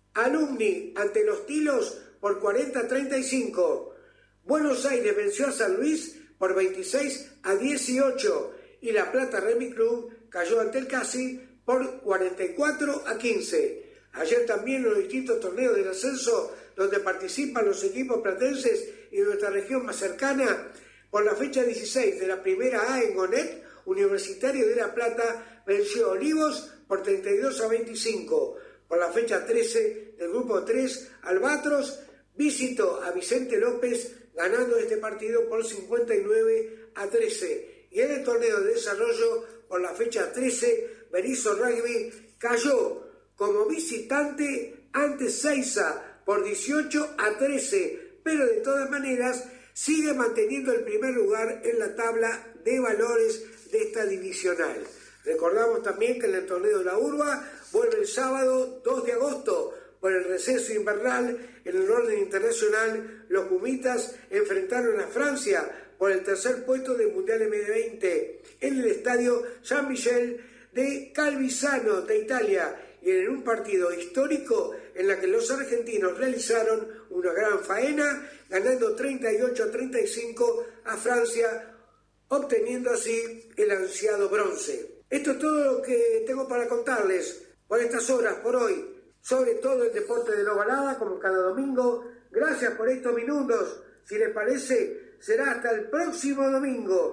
Alumni ante los Tilos por cuarenta a treinta y cinco. Buenos Aires venció a San Luis por veintiséis a dieciocho. Y La Plata Remy Club cayó ante el Casi por cuarenta y cuatro a quince. Ayer también en los distintos torneos del ascenso donde participan los equipos platenses y de nuestra región más cercana, por la fecha dieciséis de la primera A en Gonet, Universitario de La Plata venció a Olivos por treinta y dos a veinticinco. Por la fecha trece del grupo tres, Albatros visitó a Vicente López ganando este partido por cincuenta y nueve a trece. Y en el torneo de desarrollo, por la fecha trece, Berizo Rugby cayó como visitante ante Seiza por dieciocho a trece, pero de todas maneras sigue manteniendo el primer lugar en la tabla de valores de esta divisional. Recordamos también que en el torneo de la urba vuelve el sábado dos de agosto por el receso invernal. En el orden internacional, los Pumitas enfrentaron a Francia por el tercer puesto del Mundial eme veinte en el estadio San Michel de Calvisano de Italia, y en un partido histórico en la que los argentinos realizaron una gran faena, ganando treinta y ocho a treinta y cinco a Francia, obteniendo así el ansiado bronce. Esto es todo lo que tengo para contarles por estas horas, por hoy, sobre todo el deporte de la ovalada, como cada domingo. Gracias por estos minutos. Si les parece, será hasta el próximo domingo.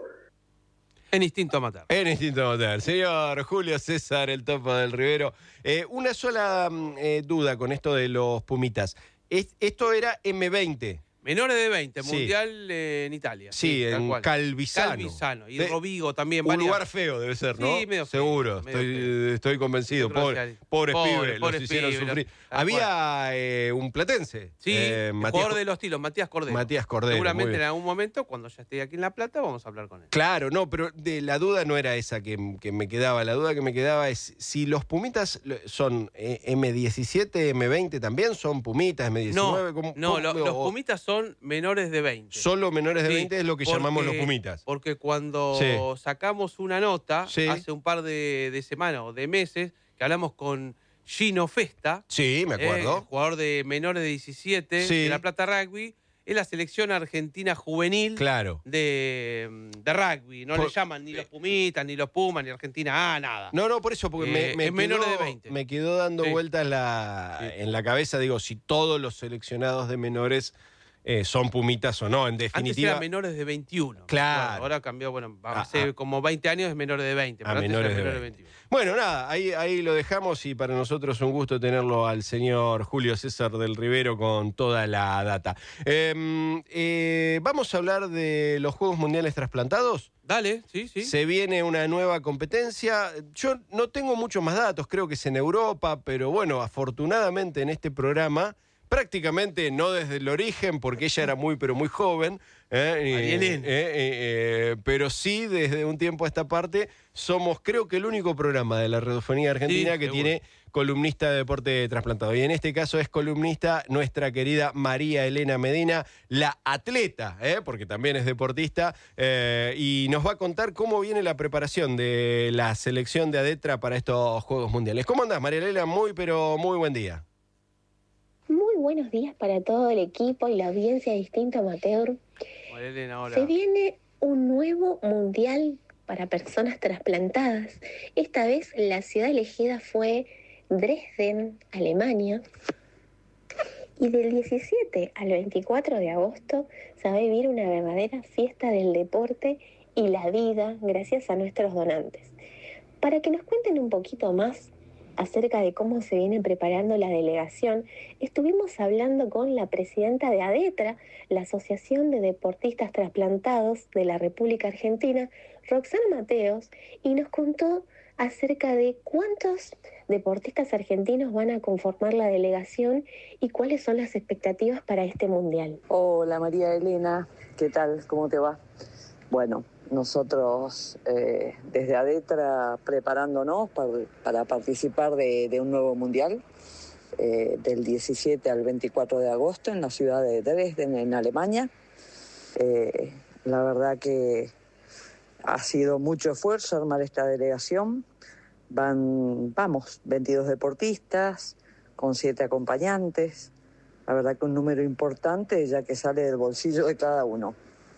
En Instinto Amateur. En Instinto Amateur. Señor Julio César, el topo del Rivero. Eh, una sola eh, duda con esto de los Pumitas. Es, esto era eme veinte. Menores de veinte, Sí. Mundial eh, en Italia. Sí, tal en cual. Calvisano. Calvisano. Y De- Rovigo también. Un varias- lugar feo debe ser, ¿no? Sí, medio feo, Seguro, medio estoy, estoy convencido. Yo creo Pobre- que hay- pobres pobre, pibes, pobres los hicieron pibes, sufrir. tal Había eh, un platense. Sí, eh, el Matías jugador Co- de los Tilos, Matías Cordero. Matías Cordero, muy Seguramente bien. en algún momento, cuando ya esté aquí en La Plata, vamos a hablar con él. Claro, no, pero de la duda no era esa que, que me quedaba. La duda que me quedaba es si los Pumitas lo- son eh, eme diecisiete, eme veinte también, son Pumitas, eme diecinueve. No, ¿cómo- no cómo- lo- los o- Pumitas son menores de veinte. Solo menores de Sí, veinte es lo que porque- llamamos los Pumitas. Porque cuando Sí. sacamos una nota, Sí. hace un par de, de semanas o de meses, que hablamos con Gino Festa. Sí, me acuerdo. eh, jugador de menores de diecisiete Sí. de La Plata Rugby. Es la selección argentina juvenil Claro. de, de rugby. No Por- le llaman ni los Pumitas, ni los Pumas, ni Argentina A, nada. No, no, por eso, porque me, Eh, me es menores quedó, de veinte. me quedó dando Sí. vueltas en la, en la cabeza, digo, si todos los seleccionados de menores eh, son Pumitas o no, en Antes definitiva. eran menores de veintiuno. Claro. Bueno, ahora cambió, bueno, Ah, hace ah. como veinte años es menores de veinte. A pero antes menores era de menores de veinte. veintiuno. Bueno, nada, ahí, ahí lo dejamos y para nosotros un gusto tenerlo al señor Julio César del Rivero con toda la data. Eh, eh, Vamos a hablar de los Juegos Mundiales trasplantados. Dale, sí, sí. Se viene una nueva competencia. Yo no tengo muchos más datos, creo que es en Europa, pero bueno, afortunadamente en este programa, prácticamente no desde el origen, porque ella era muy, pero muy joven, ¿eh? Y, Arielín. eh, eh, eh, pero sí desde un tiempo a esta parte somos, creo que el único programa de la radiofonía argentina Sí, que seguro. tiene columnista de deporte trasplantado. Y en este caso es columnista nuestra querida María Elena Medina, la atleta, ¿eh? Porque también es deportista, eh, y nos va a contar cómo viene la preparación de la selección de ADETRA para estos Juegos Mundiales. ¿Cómo andás, María Elena? Muy, pero muy buen día. Muy buenos días para todo el equipo y la audiencia de Instinto Amateur. María Elena, hola. Se viene un nuevo mundial para personas trasplantadas. Esta vez la ciudad elegida fue Dresden, Alemania. Y del diecisiete al veinticuatro de agosto se va a vivir una verdadera fiesta del deporte y la vida gracias a nuestros donantes. Para que nos cuenten un poquito más acerca de cómo se viene preparando la delegación, estuvimos hablando con la presidenta de ADETRA, la Asociación de Deportistas Trasplantados de la República Argentina, Roxana Mateos, y nos contó acerca de cuántos deportistas argentinos van a conformar la delegación y cuáles son las expectativas para este mundial. Hola María Elena, ¿qué tal? ¿Cómo te va? Bueno, nosotros eh, desde ADETRA preparándonos para, para participar de, de un nuevo mundial eh, del diecisiete al veinticuatro de agosto en la ciudad de Dresden, en Alemania. Eh, la verdad que ha sido mucho esfuerzo armar esta delegación. Van, vamos, veintidós deportistas con siete acompañantes. La verdad que un número importante, ya que sale del bolsillo de cada uno.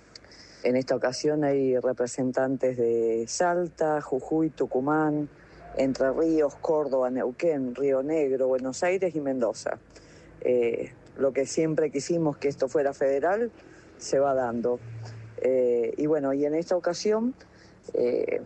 En esta ocasión hay representantes de Salta, Jujuy, Tucumán, Entre Ríos, Córdoba, Neuquén, Río Negro, Buenos Aires y Mendoza. Eh, lo que siempre quisimos que esto fuera federal se va dando. Eh, y bueno, y en esta ocasión eh,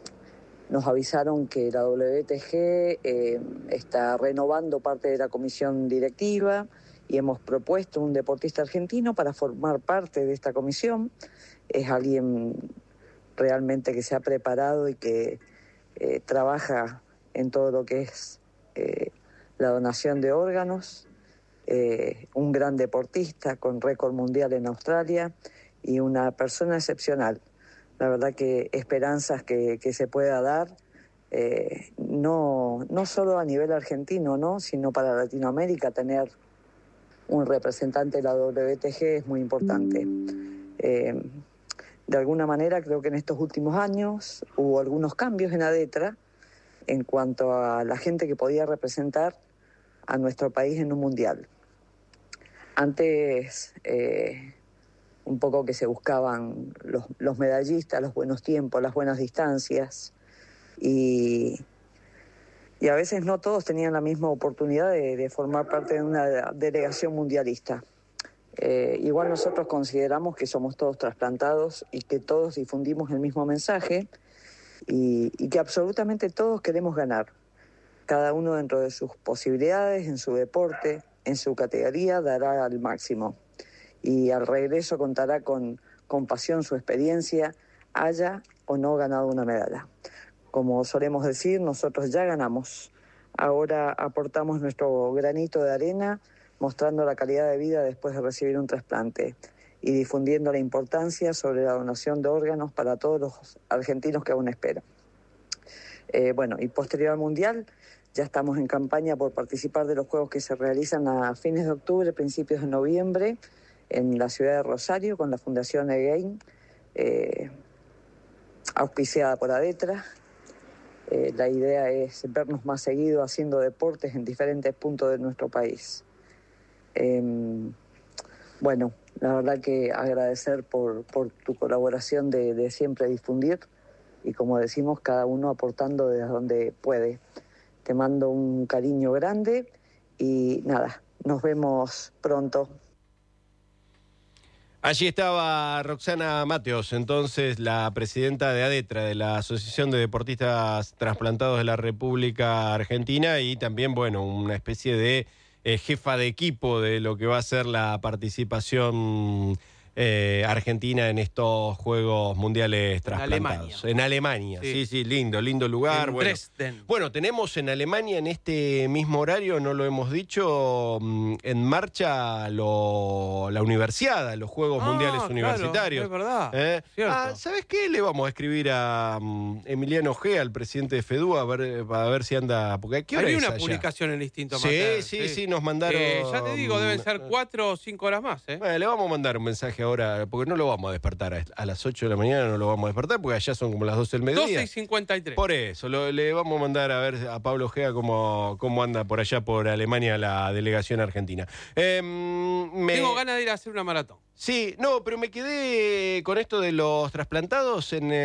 nos avisaron que la W T G eh, está renovando parte de la comisión directiva y hemos propuesto un deportista argentino para formar parte de esta comisión. Es alguien realmente que se ha preparado y que eh, trabaja en todo lo que es eh, la donación de órganos, eh, un gran deportista con récord mundial en Australia y una persona excepcional. La verdad que esperanzas que, que se pueda dar, eh, no, no solo a nivel argentino, ¿no?, sino para Latinoamérica, tener un representante de la W T G es muy importante. Eh, De alguna manera creo que en estos últimos años hubo algunos cambios en ADETRA en cuanto a la gente que podía representar a nuestro país en un mundial. Antes eh, un poco que se buscaban los, los medallistas, los buenos tiempos, las buenas distancias y, y a veces no todos tenían la misma oportunidad de, de formar parte de una delegación mundialista. Eh, igual nosotros consideramos que somos todos trasplantados y que todos difundimos el mismo mensaje y, y que absolutamente todos queremos ganar. Cada uno dentro de sus posibilidades, en su deporte, en su categoría, dará al máximo. Y al regreso contará con, con pasión su experiencia, haya o no ganado una medalla. Como solemos decir, nosotros ya ganamos. Ahora aportamos nuestro granito de arena, mostrando la calidad de vida después de recibir un trasplante y difundiendo la importancia sobre la donación de órganos para todos los argentinos que aún esperan. Eh, bueno, y posterior al Mundial, ya estamos en campaña por participar de los Juegos que se realizan a fines de octubre, principios de noviembre, en la ciudad de Rosario, con la Fundación Again, eh, auspiciada por ADETRA. Eh, la idea es vernos más seguido haciendo deportes en diferentes puntos de nuestro país. Eh, bueno, la verdad que agradecer por, por tu colaboración de, de siempre difundir y, como decimos, cada uno aportando desde donde puede. Te mando un cariño grande y nada, nos vemos pronto. Allí estaba Roxana Mateos, entonces la presidenta de ADETRA, de la Asociación de Deportistas Trasplantados de la República Argentina, y también, bueno, una especie de Eh, jefa de equipo de lo que va a ser la participación eh, Argentina en estos Juegos Mundiales trasplantados. En Alemania. En Alemania, sí, sí, sí lindo, lindo lugar. En bueno, Dresden. Bueno, tenemos en Alemania en este mismo horario, no lo hemos dicho, en marcha lo, la universidad, los Juegos ah, Mundiales claro, Universitarios. Es verdad. ¿Eh? Ah, ¿sabes qué? Le vamos a escribir a um, Emiliano G, al presidente de FEDU, a ver, a ver si anda. Porque ¿a qué hora Había es una allá? publicación en el Instinto Sí, Mater. sí, sí, sí, nos mandaron. Eh, ya te digo, deben ser cuatro o cinco horas más. ¿eh? Bueno, le vamos a mandar un mensaje ahora, porque no lo vamos a despertar a, a las ocho de la mañana, no lo vamos a despertar, porque allá son como las doce del mediodía. doce y cincuenta y tres. Por eso, lo, le vamos a mandar a ver a Pablo Gea cómo, cómo anda por allá, por Alemania, la delegación argentina. Eh, me... Tengo ganas de ir a hacer una maratón. Sí, no, pero me quedé con esto de los trasplantados. En,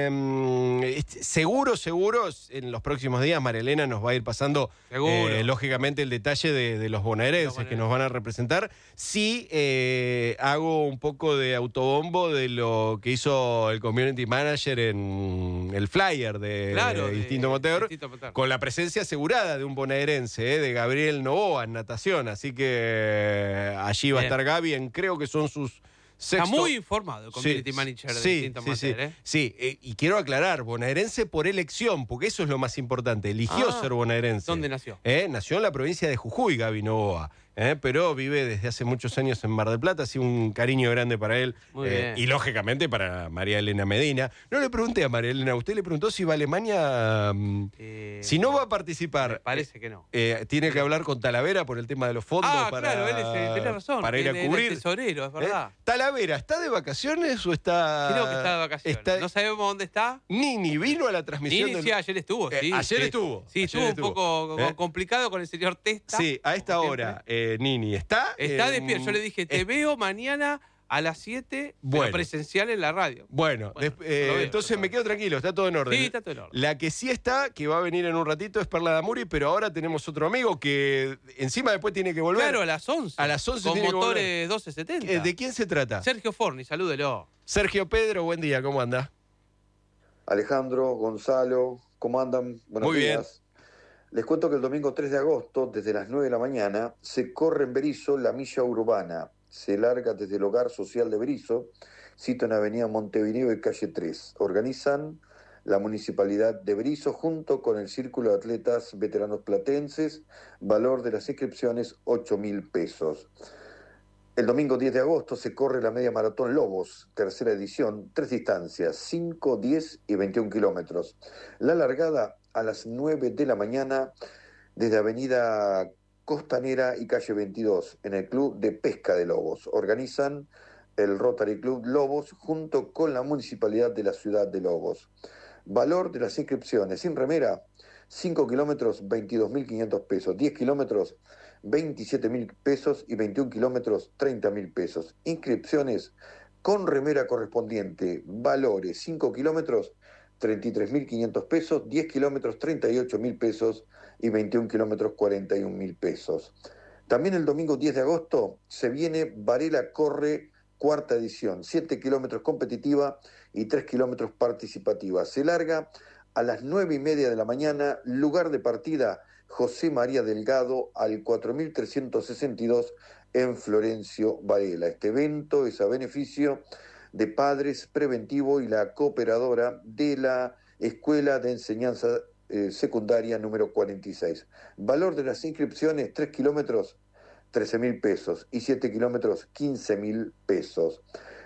eh, seguro, seguro, en los próximos días María Elena nos va a ir pasando, eh, lógicamente, el detalle de, de los bonaerenses que nos van a representar. Sí, eh, hago un poco de autobombo de lo que hizo el community manager en el flyer de, claro, de de Instinto Motor, Instinto Motor, con la presencia asegurada de un bonaerense, eh, de Gabriel Novoa en natación. Así que eh, allí va Bien. a estar Gaby en, creo que son sus... Sexto. Está muy informado el community sí, manager de sí, Instinto sí, Mater, sí, ¿eh? Sí, eh, y quiero aclarar, bonaerense por elección, porque eso es lo más importante. Eligió ah, ser bonaerense. ¿Dónde nació? Eh, nació en la provincia de Jujuy, Gaby Novoa. Eh, pero vive desde hace muchos años en Mar del Plata, así un cariño grande para él. Muy eh, bien. Y lógicamente para María Elena Medina. No le pregunté a María Elena, usted le preguntó si va a Alemania. Eh, si no va a participar. Me parece que no. Eh, tiene que hablar con Talavera por el tema de los fondos. Ah, para, claro, él es, tiene razón. Para ir a él, cubrir. Él es tesorero, es verdad. Eh, Talavera, ¿está de vacaciones o está.? Creo que está de vacaciones. Está... No sabemos dónde está. Nini vino a la transmisión. Nini, del... sí, ayer estuvo. Sí, eh, ayer sí. estuvo. Sí, ayer estuvo un estuvo. poco ¿Eh? complicado con el señor Testa. Sí, a esta hora, eh, Nini, ¿está? Está eh, de pie. Yo le dije, te eh, veo mañana a las siete, bueno, pero presencial en la radio. Bueno, bueno eh, veo, entonces me quedo tranquilo, está todo en orden. Sí, está todo en orden. La que sí está, que va a venir en un ratito, es Perla Damuri, pero ahora tenemos otro amigo que encima después tiene que volver. Claro, a las once. A las once con tiene motores que volver. doce setenta. ¿De quién se trata? Sergio Forni, salúdelo. Sergio Pedro, buen día, ¿cómo anda? Alejandro, Gonzalo, ¿cómo andan? Buenos Muy días. Bien. Les cuento que el domingo tres de agosto, desde las nueve de la mañana, se corre en Berisso la milla urbana. Se larga desde el Hogar Social de Berisso, sito en Avenida Montevideo y Calle tres. Organizan la Municipalidad de Berisso junto con el Círculo de Atletas Veteranos Platenses, valor de las inscripciones ocho mil pesos. El domingo diez de agosto se corre la media maratón Lobos, tercera edición, tres distancias, cinco, diez y veintiún kilómetros. La largada a las nueve de la mañana desde Avenida Costanera y Calle veintidós, en el Club de Pesca de Lobos. Organizan el Rotary Club Lobos junto con la Municipalidad de la Ciudad de Lobos. Valor de las inscripciones sin remera, cinco kilómetros, veintidós mil quinientos pesos, diez kilómetros, veintisiete mil pesos y veintiún kilómetros, treinta mil pesos. Inscripciones con remera correspondiente, valores cinco kilómetros, treinta y tres mil quinientos pesos, diez kilómetros, treinta y ocho mil pesos y veintiún kilómetros, cuarenta y un mil pesos. También el domingo diez de agosto se viene Varela Corre, cuarta edición, siete kilómetros competitiva y tres kilómetros participativa. Se larga a las nueve y media de la mañana, lugar de partida José María Delgado al cuatro mil trescientos sesenta y dos en Florencio Varela. Este evento es a beneficio de Padres Preventivo y la cooperadora de la Escuela de Enseñanza eh, Secundaria número cuarenta y seis. Valor de las inscripciones, tres kilómetros, trece mil pesos y siete kilómetros, quince mil pesos.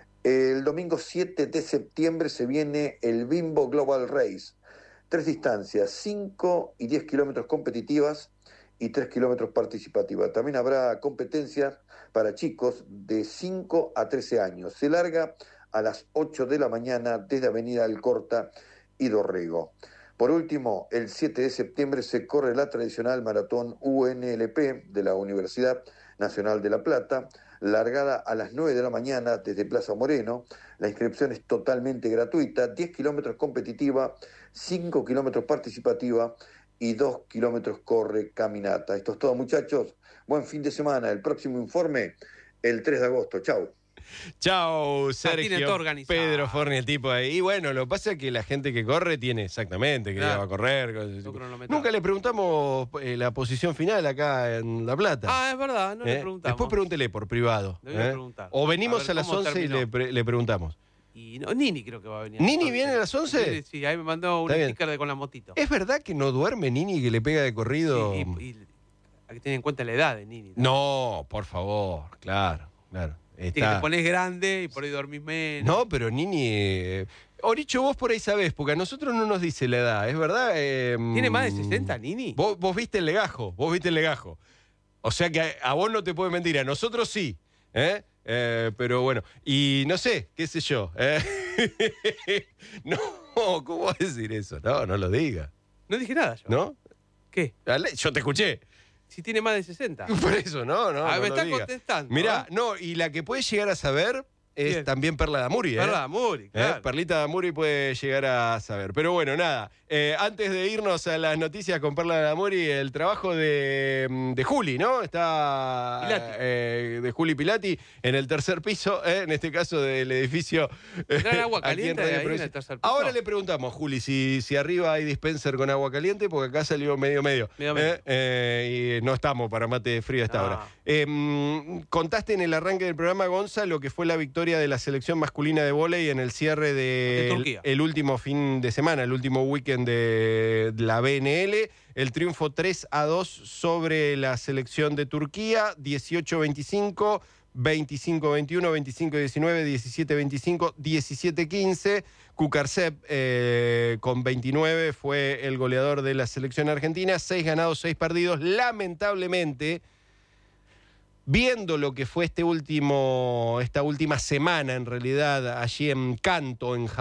El domingo siete de septiembre se viene el Bimbo Global Race. Tres distancias, cinco y diez kilómetros competitivas y tres kilómetros participativas. También habrá competencias para chicos de cinco a trece años. Se larga a las ocho de la mañana desde Avenida Alcorta y Dorrego. Por último, el siete de septiembre se corre la tradicional maratón U N L P de la Universidad Nacional de La Plata, largada a las nueve de la mañana desde Plaza Moreno. La inscripción es totalmente gratuita, diez kilómetros competitiva, cinco kilómetros participativa y dos kilómetros corre caminata. Esto es todo, muchachos. Buen fin de semana. El próximo informe, el tres de agosto. Chau. Chao, tiene todo Sergio. organizado. Pedro Forni, el tipo ahí. Y bueno, lo que pasa es que la gente que corre tiene exactamente que Claro. ya va a correr. cosas- Todo cronometrado. Nunca le preguntamos eh, la posición final acá en La Plata. Ah, es verdad, no ¿Eh? le preguntamos. Después pregúntele por privado. Le voy a ¿eh? preguntar. O venimos A ver a, las cómo once y terminó. le, pre- le preguntamos. Y no, Nini creo que va a venir. ¿Nini viene a las once? Sí, sí, ahí me mandó un Está bien. sticker de con la motito. ¿Es verdad que no duerme Nini que le pega de corrido? Sí, y, y hay que tener en cuenta la edad de Nini. No, por favor, claro, claro. Viste que Está- te pones grande y por ahí dormís menos. No, pero Nini... eh, Oricho, vos por ahí sabés, porque a nosotros no nos dice la edad, ¿es verdad? Eh, ¿Tiene más de sesenta, Nini? Vos, vos viste el legajo, vos viste el legajo. O sea que a, a vos no te puede mentir, a nosotros sí. ¿eh? Eh, pero bueno, y no sé, qué sé yo. ¿eh? No, ¿cómo vas a decir eso? No, no lo digas. No dije nada yo. ¿No? ¿Qué? Dale, yo te escuché. Si tiene más de sesenta. Por eso, no, no. Ah, no me lo está diga. contestando. Mirá, ¿eh? no, y la que puede llegar a saber es Bien. también Perla Damuri, ¿eh? Perla Damuri, ¿Eh? claro. Perlita Damuri puede llegar a saber. Pero bueno, nada. eh, antes de irnos a las noticias con Perla Damuri, el trabajo de, de Juli, ¿no? Está Pilati. eh, de Juli Pilati en el tercer piso, eh, en este caso del edificio. ¿Tendrán agua aquí en caliente Radio ahí en Provincia. el tercer piso? Ahora le preguntamos, Juli, si, si arriba hay dispenser con agua caliente, porque acá salió medio medio. Medio medio. Eh, eh, y no estamos para mate frío a esta No. hora. Eh, mm, contaste en el arranque del programa, Gonza, lo que fue la victoria de la selección masculina de vóley en el cierre De de Turquía. el, el último fin de semana, el último weekend de la B N L. El triunfo tres a dos sobre la selección de Turquía, dieciocho veinticinco, veinticinco veintiuno, veinticinco diecinueve, diecisiete veinticinco, diecisiete quince. Kukarsep eh, con veintinueve fue el goleador de la selección argentina. Seis ganados, seis perdidos. Lamentablemente, viendo lo que fue este último, esta última semana, en realidad, allí en Kanto, en Japón,